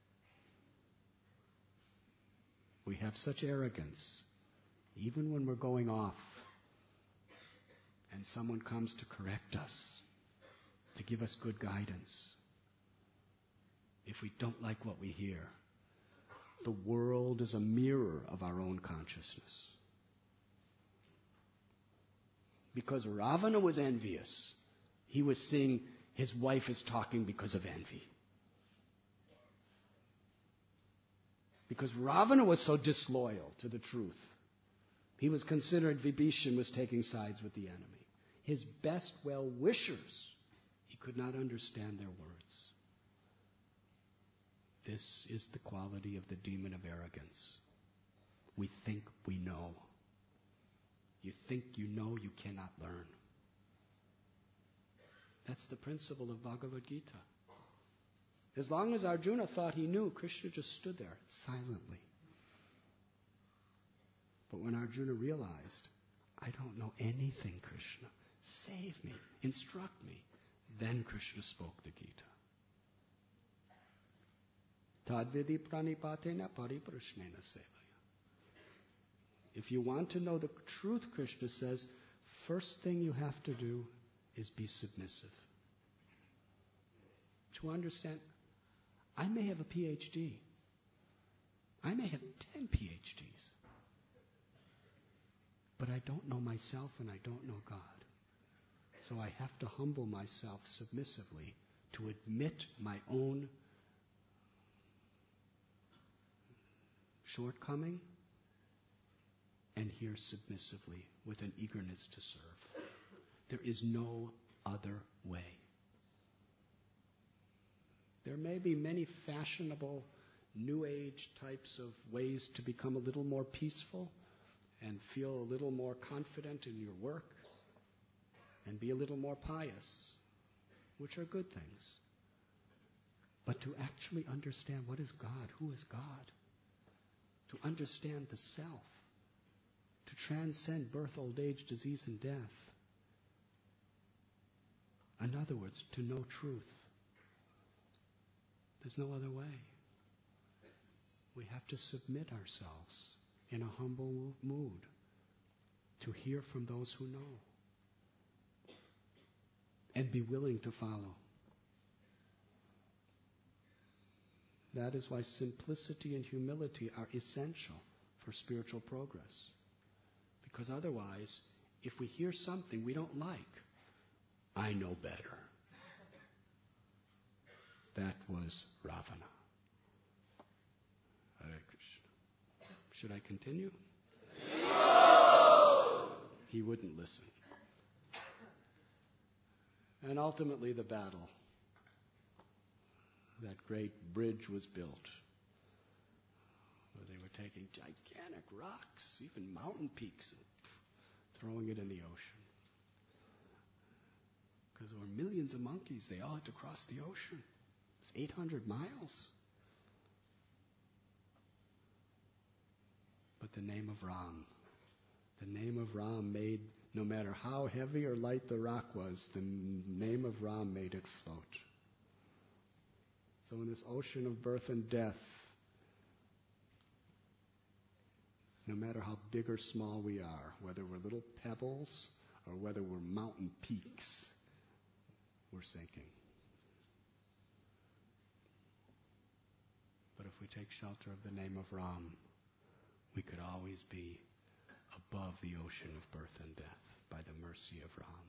We have such arrogance, even when we're going off and someone comes to correct us, to give us good guidance. If we don't like what we hear, The world is a mirror of our own consciousness. Because Ravana was envious, he was seeing his wife is talking because of envy. Because Ravana was so disloyal to the truth, he was considered Vibhishan was taking sides with the enemy. His best well-wishers, he could not understand their words. This is the quality of the demon of arrogance. We think we know. You think you know, you cannot learn. That's the principle of Bhagavad Gita. As long as Arjuna thought he knew, Krishna just stood there silently. But when Arjuna realized, I don't know anything, Krishna, save me, instruct me, then Krishna spoke the Gita. Tadvidi pranipatena pariprashnena sevaya. If you want to know the truth, Krishna says, first thing you have to do is be submissive. To understand, I may have a P H D. I may have ten P H Ds. But I don't know myself and I don't know God. So I have to humble myself submissively to admit my own shortcoming and hear submissively with an eagerness to serve. There is no other way. There may be many fashionable New Age types of ways to become a little more peaceful and feel a little more confident in your work and be a little more pious, which are good things. But to actually understand what is God, who is God, to understand the self, to transcend birth, old age, disease, and death. In other words, to know truth. There's no other way. We have to submit ourselves in a humble mood to hear from those who know and be willing to follow. That is why simplicity and humility are essential for spiritual progress. Because otherwise, if we hear something we don't like, I know better. That was Ravana. Hare Krishna. Should I continue? No! He wouldn't listen. And ultimately the battle. That great bridge was built, where they were taking gigantic rocks, even mountain peaks, and throwing it in the ocean. Because there were millions of monkeys, they all had to cross the ocean. It was eight hundred miles. But the name of Ram, the name of Ram made, no matter how heavy or light the rock was, the name of Ram made it float. So in this ocean of birth and death, no matter how big or small we are, whether we're little pebbles or whether we're mountain peaks, we're sinking. But if we take shelter of the name of Ram, we could always be above the ocean of birth and death by the mercy of Ram.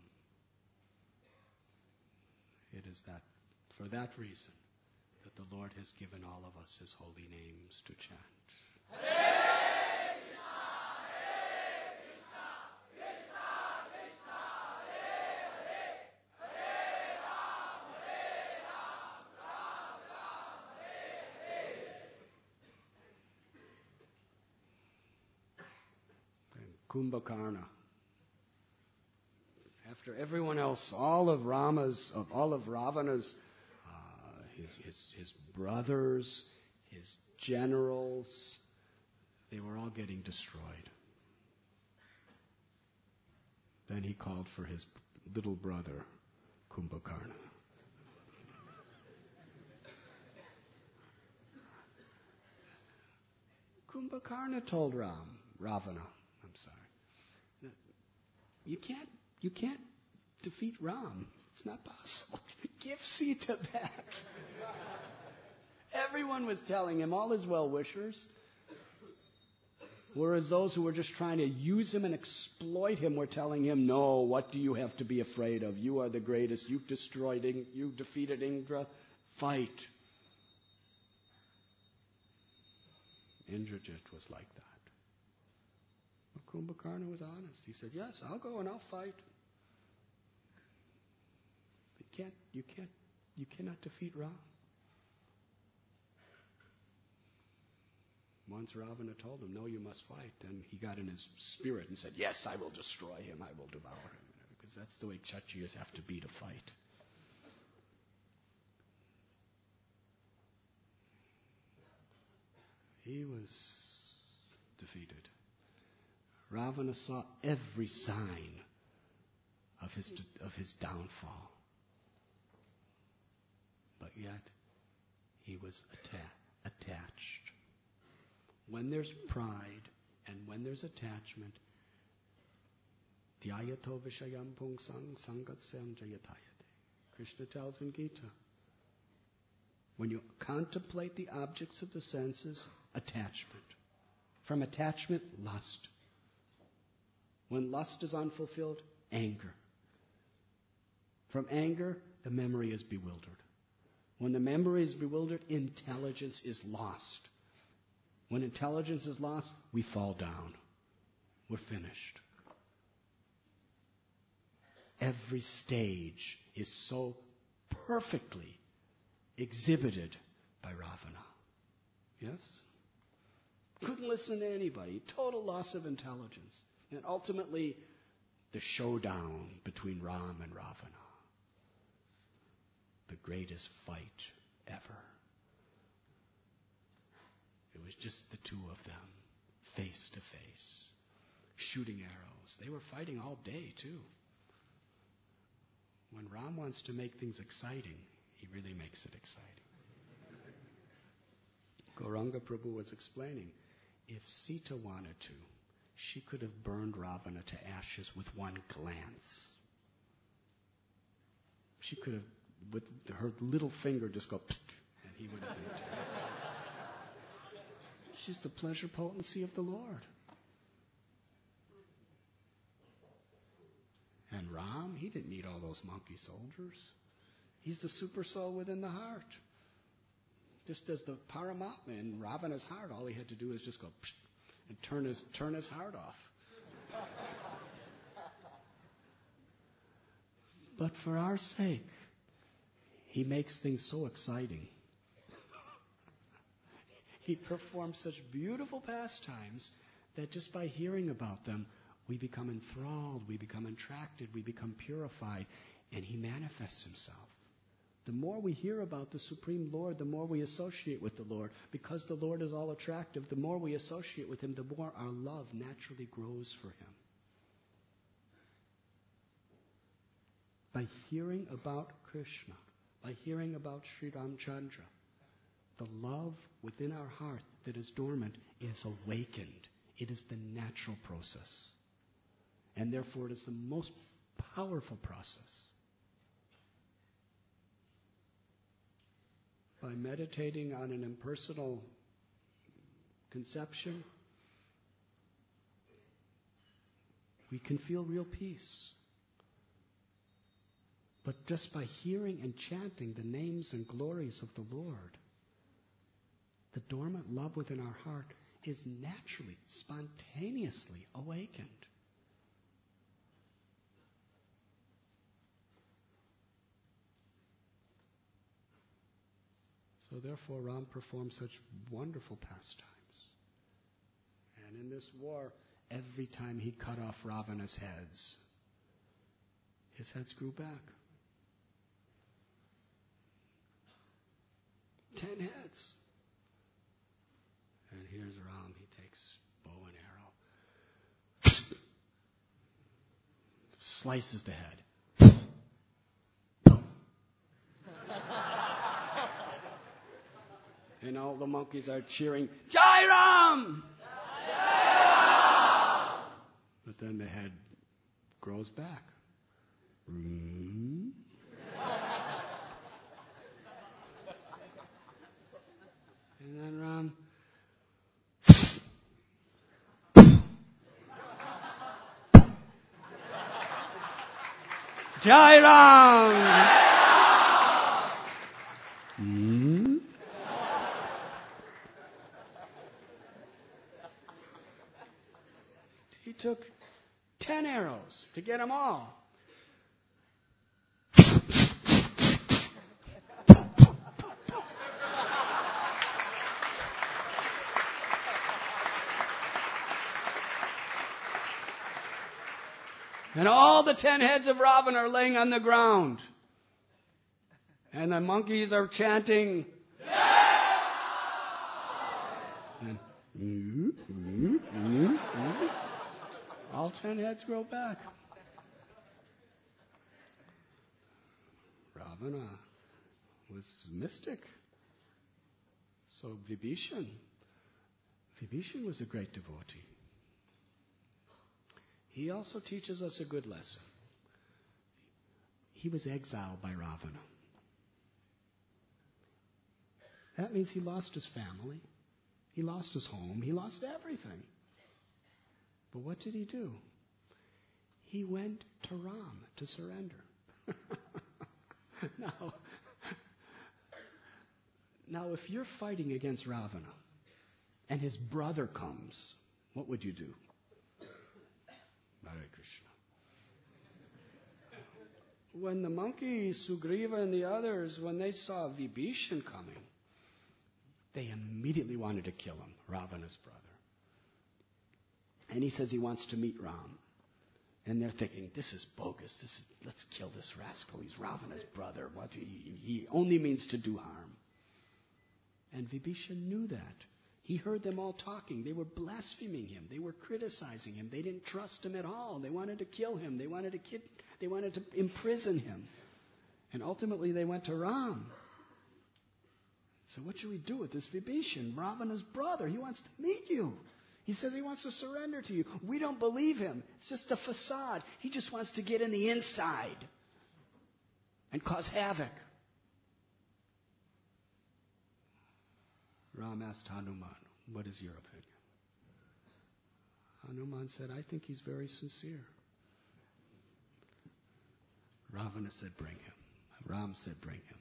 It is that, for that reason, that the Lord has given all of us His holy names to chant. Hare Krishna, Hare Krishna, Krishna Krishna, Hare Hare, Hare Ram, Hare Ram, Ram Ram, Hare Hare. And Kumbhakarna, after everyone else, all of Rama's, of all of Ravana's His, his, his brothers, his generals, they were all getting destroyed. Then he called for his little brother, Kumbhakarna. Kumbhakarna told Ram, Ravana, I'm sorry, you can't, you can't defeat Ram. It's not possible. Give Sita back. Everyone was telling him, all his well-wishers. Whereas those who were just trying to use him and exploit him were telling him, no, what do you have to be afraid of? You are the greatest. You've destroyed, In- you've defeated Indra. Fight. Indrajit was like that. But Kumbhakarna was honest. He said, yes, I'll go and I'll fight. You can't, you can't, you cannot defeat Ram. Once Ravana told him, no, you must fight. Then he got in his spirit and said, yes, I will destroy him. I will devour him. Because that's the way Kshatriyas have to be to fight. He was defeated. Ravana saw every sign of his, of his downfall. But yet, he was atta- attached. When there's pride and when there's attachment, dhyayato vishayam pungsang sangatsam jayatayate. Krishna tells in Gita, when you contemplate the objects of the senses, attachment. From attachment, lust. When lust is unfulfilled, anger. From anger, the memory is bewildered. When the memory is bewildered, intelligence is lost. When intelligence is lost, we fall down. We're finished. Every stage is so perfectly exhibited by Ravana. Yes? Couldn't listen to anybody. Total loss of intelligence. And ultimately, the showdown between Ram and Ravana. The greatest fight ever. It was just the two of them, face to face, shooting arrows. They were fighting all day, too. When Ram wants to make things exciting, he really makes it exciting. Gauranga Prabhu was explaining, if Sita wanted to, she could have burned Ravana to ashes with one glance. She could have, with her little finger, just go, pst, and he would have been dead. She's the pleasure potency of the Lord. And Ram, he didn't need all those monkey soldiers. He's the super soul within the heart. Just as the Paramatma in Ravana's heart, all he had to do is just go psh, and turn his turn his heart off. But for our sake, he makes things so exciting. He performs such beautiful pastimes that just by hearing about them, we become enthralled, we become attracted, we become purified, and he manifests himself. The more we hear about the Supreme Lord, the more we associate with the Lord. Because the Lord is all attractive, the more we associate with him, the more our love naturally grows for him. By hearing about Krishna, by hearing about Sri Ramchandra, the love within our heart that is dormant is awakened. It is the natural process. And therefore it is the most powerful process. By meditating on an impersonal conception, we can feel real peace. But just by hearing and chanting the names and glories of the Lord, the dormant love within our heart is naturally, spontaneously awakened. So therefore Ram performed such wonderful pastimes. And in this war, every time he cut off Ravana's heads, his heads grew back. Ten heads. And here's Ram. He takes bow and arrow. Slices the head. And all the monkeys are cheering, Jai Ram! Jai Ram! But then the head grows back. Mm. And then Ram, Jai Ram! Hmm? He took ten arrows to get them all. And all the ten heads of Ravana are laying on the ground. And the monkeys are chanting. And, mm, mm, mm, mm. All ten heads grow back. Ravana was mystic. So Vibhishan, Vibhishan was a great devotee. He also teaches us a good lesson. He was exiled by Ravana. That means he lost his family. He lost his home. He lost everything. But what did he do? He went to Ram to surrender. now, now, if you're fighting against Ravana and his brother comes, what would you do? Hare Krishna. When the monkey, Sugriva and the others, when they saw Vibhishan coming, they immediately wanted to kill him, Ravana's brother. And he says he wants to meet Ram. And they're thinking, this is bogus. This is, let's kill this rascal. He's Ravana's brother. What he, he only means to do harm. And Vibhishan knew that. He heard them all talking. They were blaspheming him. They were criticizing him. They didn't trust him at all. They wanted to kill him. They wanted to kid, they wanted to imprison him. And ultimately they went to Ram. So what should we do with this Vibhishan, Ravana's brother? He wants to meet you. He says he wants to surrender to you. We don't believe him. It's just a facade. He just wants to get in the inside and cause havoc. Ram asked Hanuman, what is your opinion? Hanuman said, I think he's very sincere. Ravana said, bring him. Ram said, bring him.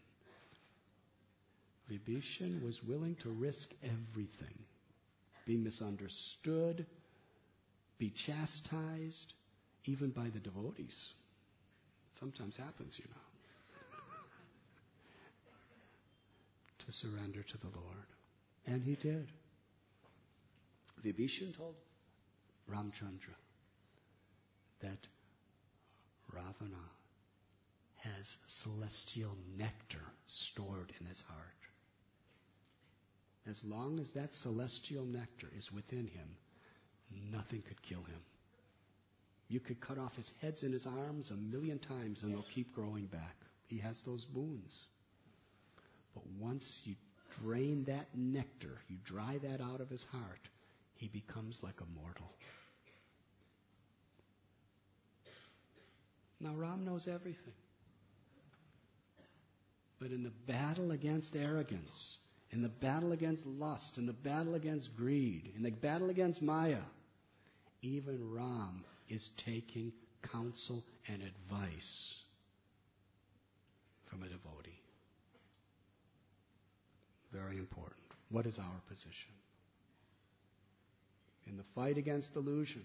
Vibhishan was willing to risk everything. Be misunderstood, be chastised, even by the devotees. Sometimes happens, you know. To surrender to the Lord. And he did. Vibhishan told Ramchandra that Ravana has celestial nectar stored in his heart. As long as that celestial nectar is within him, nothing could kill him. You could cut off his heads and his arms a million times and they'll keep growing back. He has those boons. But once you drain that nectar, you dry that out of his heart, he becomes like a mortal. Now Ram knows everything. But in the battle against arrogance, in the battle against lust, in the battle against greed, in the battle against Maya, even Ram is taking counsel and advice from a devotee. Very important. What is our position? In the fight against delusion,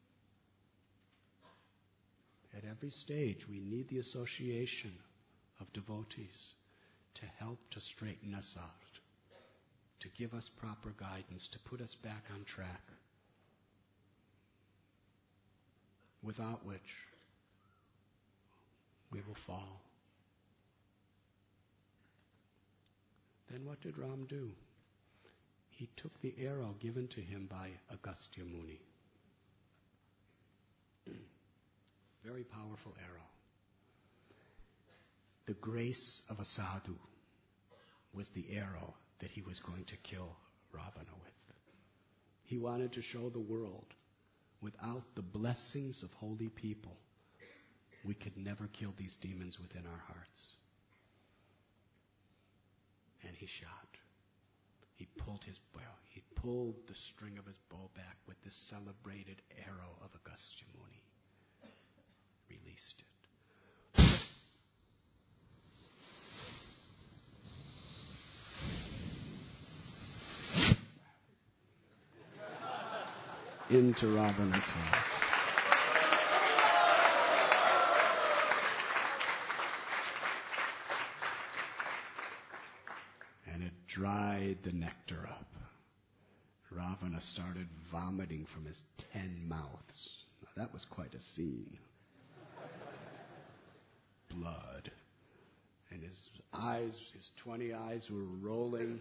at every stage we need the association of devotees to help to straighten us out, to give us proper guidance, to put us back on track, without which we will fall. Then what did Ram do? He took the arrow given to him by Agastya Muni. Very powerful arrow. The grace of a sadhu was the arrow that he was going to kill Ravana with. He wanted to show the world, without the blessings of holy people, we could never kill these demons within our hearts. And he shot. He pulled his bow. He pulled the string of his bow back with this celebrated arrow of Agastya Muni. Released it. Into Ravana's heart. And it dried the nectar up. Ravana started vomiting from his ten mouths. Now that was quite a scene. Blood. And his eyes, his twenty eyes were rolling.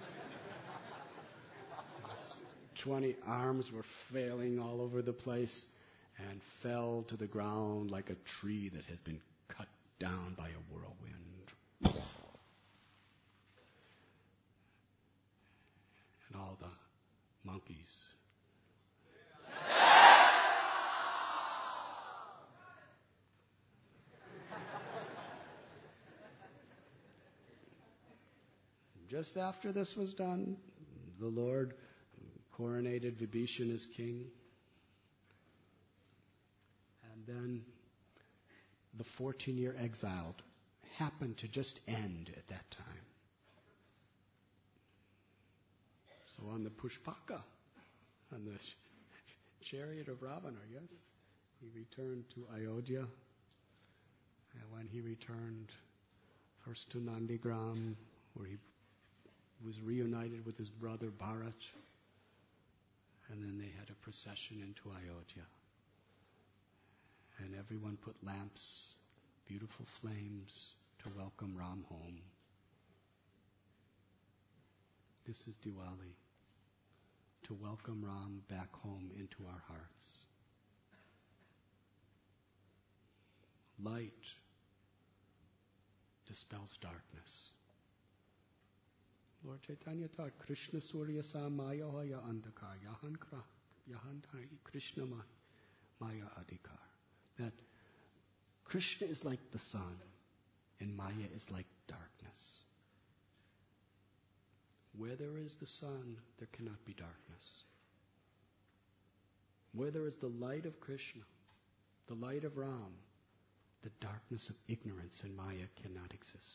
Twenty arms were failing all over the place and fell to the ground like a tree that has been cut down by a whirlwind. And all the monkeys just after this was done, the Lord coronated Vibhishan as king. And then the fourteen-year exile happened to just end at that time. So on the Pushpaka, on the chariot of Ravana, yes, he returned to Ayodhya. And when he returned first to Nandigram, where he was reunited with his brother Bharat, and then they had a procession into Ayodhya. And everyone put lamps, beautiful flames, to welcome Ram home. This is Diwali, to welcome Ram back home into our hearts. Light dispels darkness. Lord Chaitanya taught Krishna Surya Sa Maya Hoya Andhakar Yahan Kra Yahan Krishna Maya Adhikar. That Krishna is like the sun and Maya is like darkness. Where there is the sun, there cannot be darkness. Where there is the light of Krishna, the light of Ram, the darkness of ignorance and Maya cannot exist.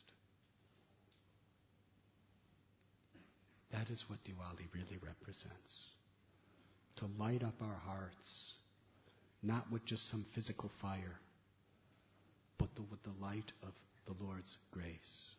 That is what Diwali really represents. To light up our hearts, not with just some physical fire, but the, with the light of the Lord's grace.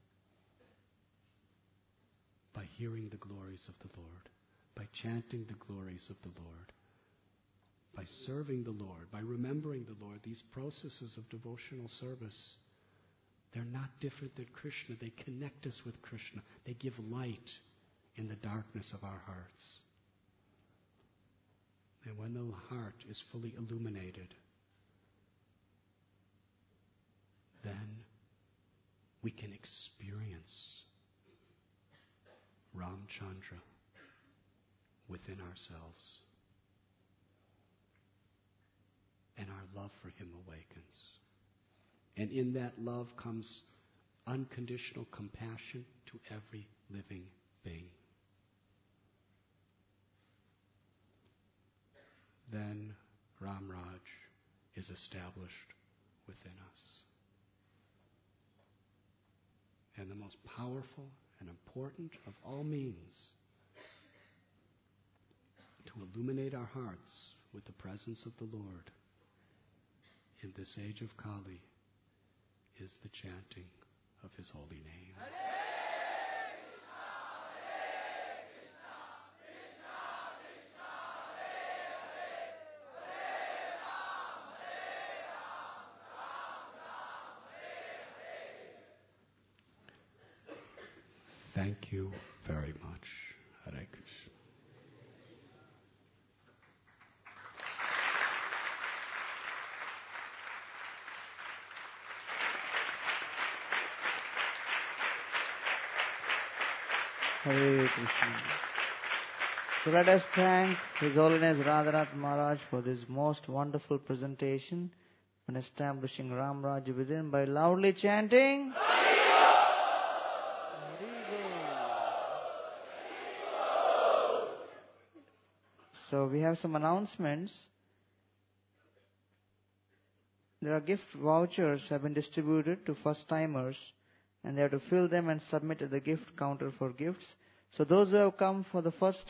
By hearing the glories of the Lord, by chanting the glories of the Lord, by serving the Lord, by remembering the Lord, these processes of devotional service, they're not different than Krishna. They connect us with Krishna. They give light in the darkness of our hearts. And when the heart is fully illuminated, then we can experience Ramchandra within ourselves. And our love for him awakens. And in that love comes unconditional compassion to every living being. Then Ram Raj is established within us. And the most powerful and important of all means to illuminate our hearts with the presence of the Lord in this age of Kali is the chanting of his holy name. Thank you very much. Hare Krishna. Hare Krishna. So let us thank His Holiness Radhanath Maharaj for this most wonderful presentation on establishing Ram Rajya within by loudly chanting. So we have some announcements. There are gift vouchers have been distributed to first timers, and they have to fill them and submit at the gift counter for gifts. So those who have come for the first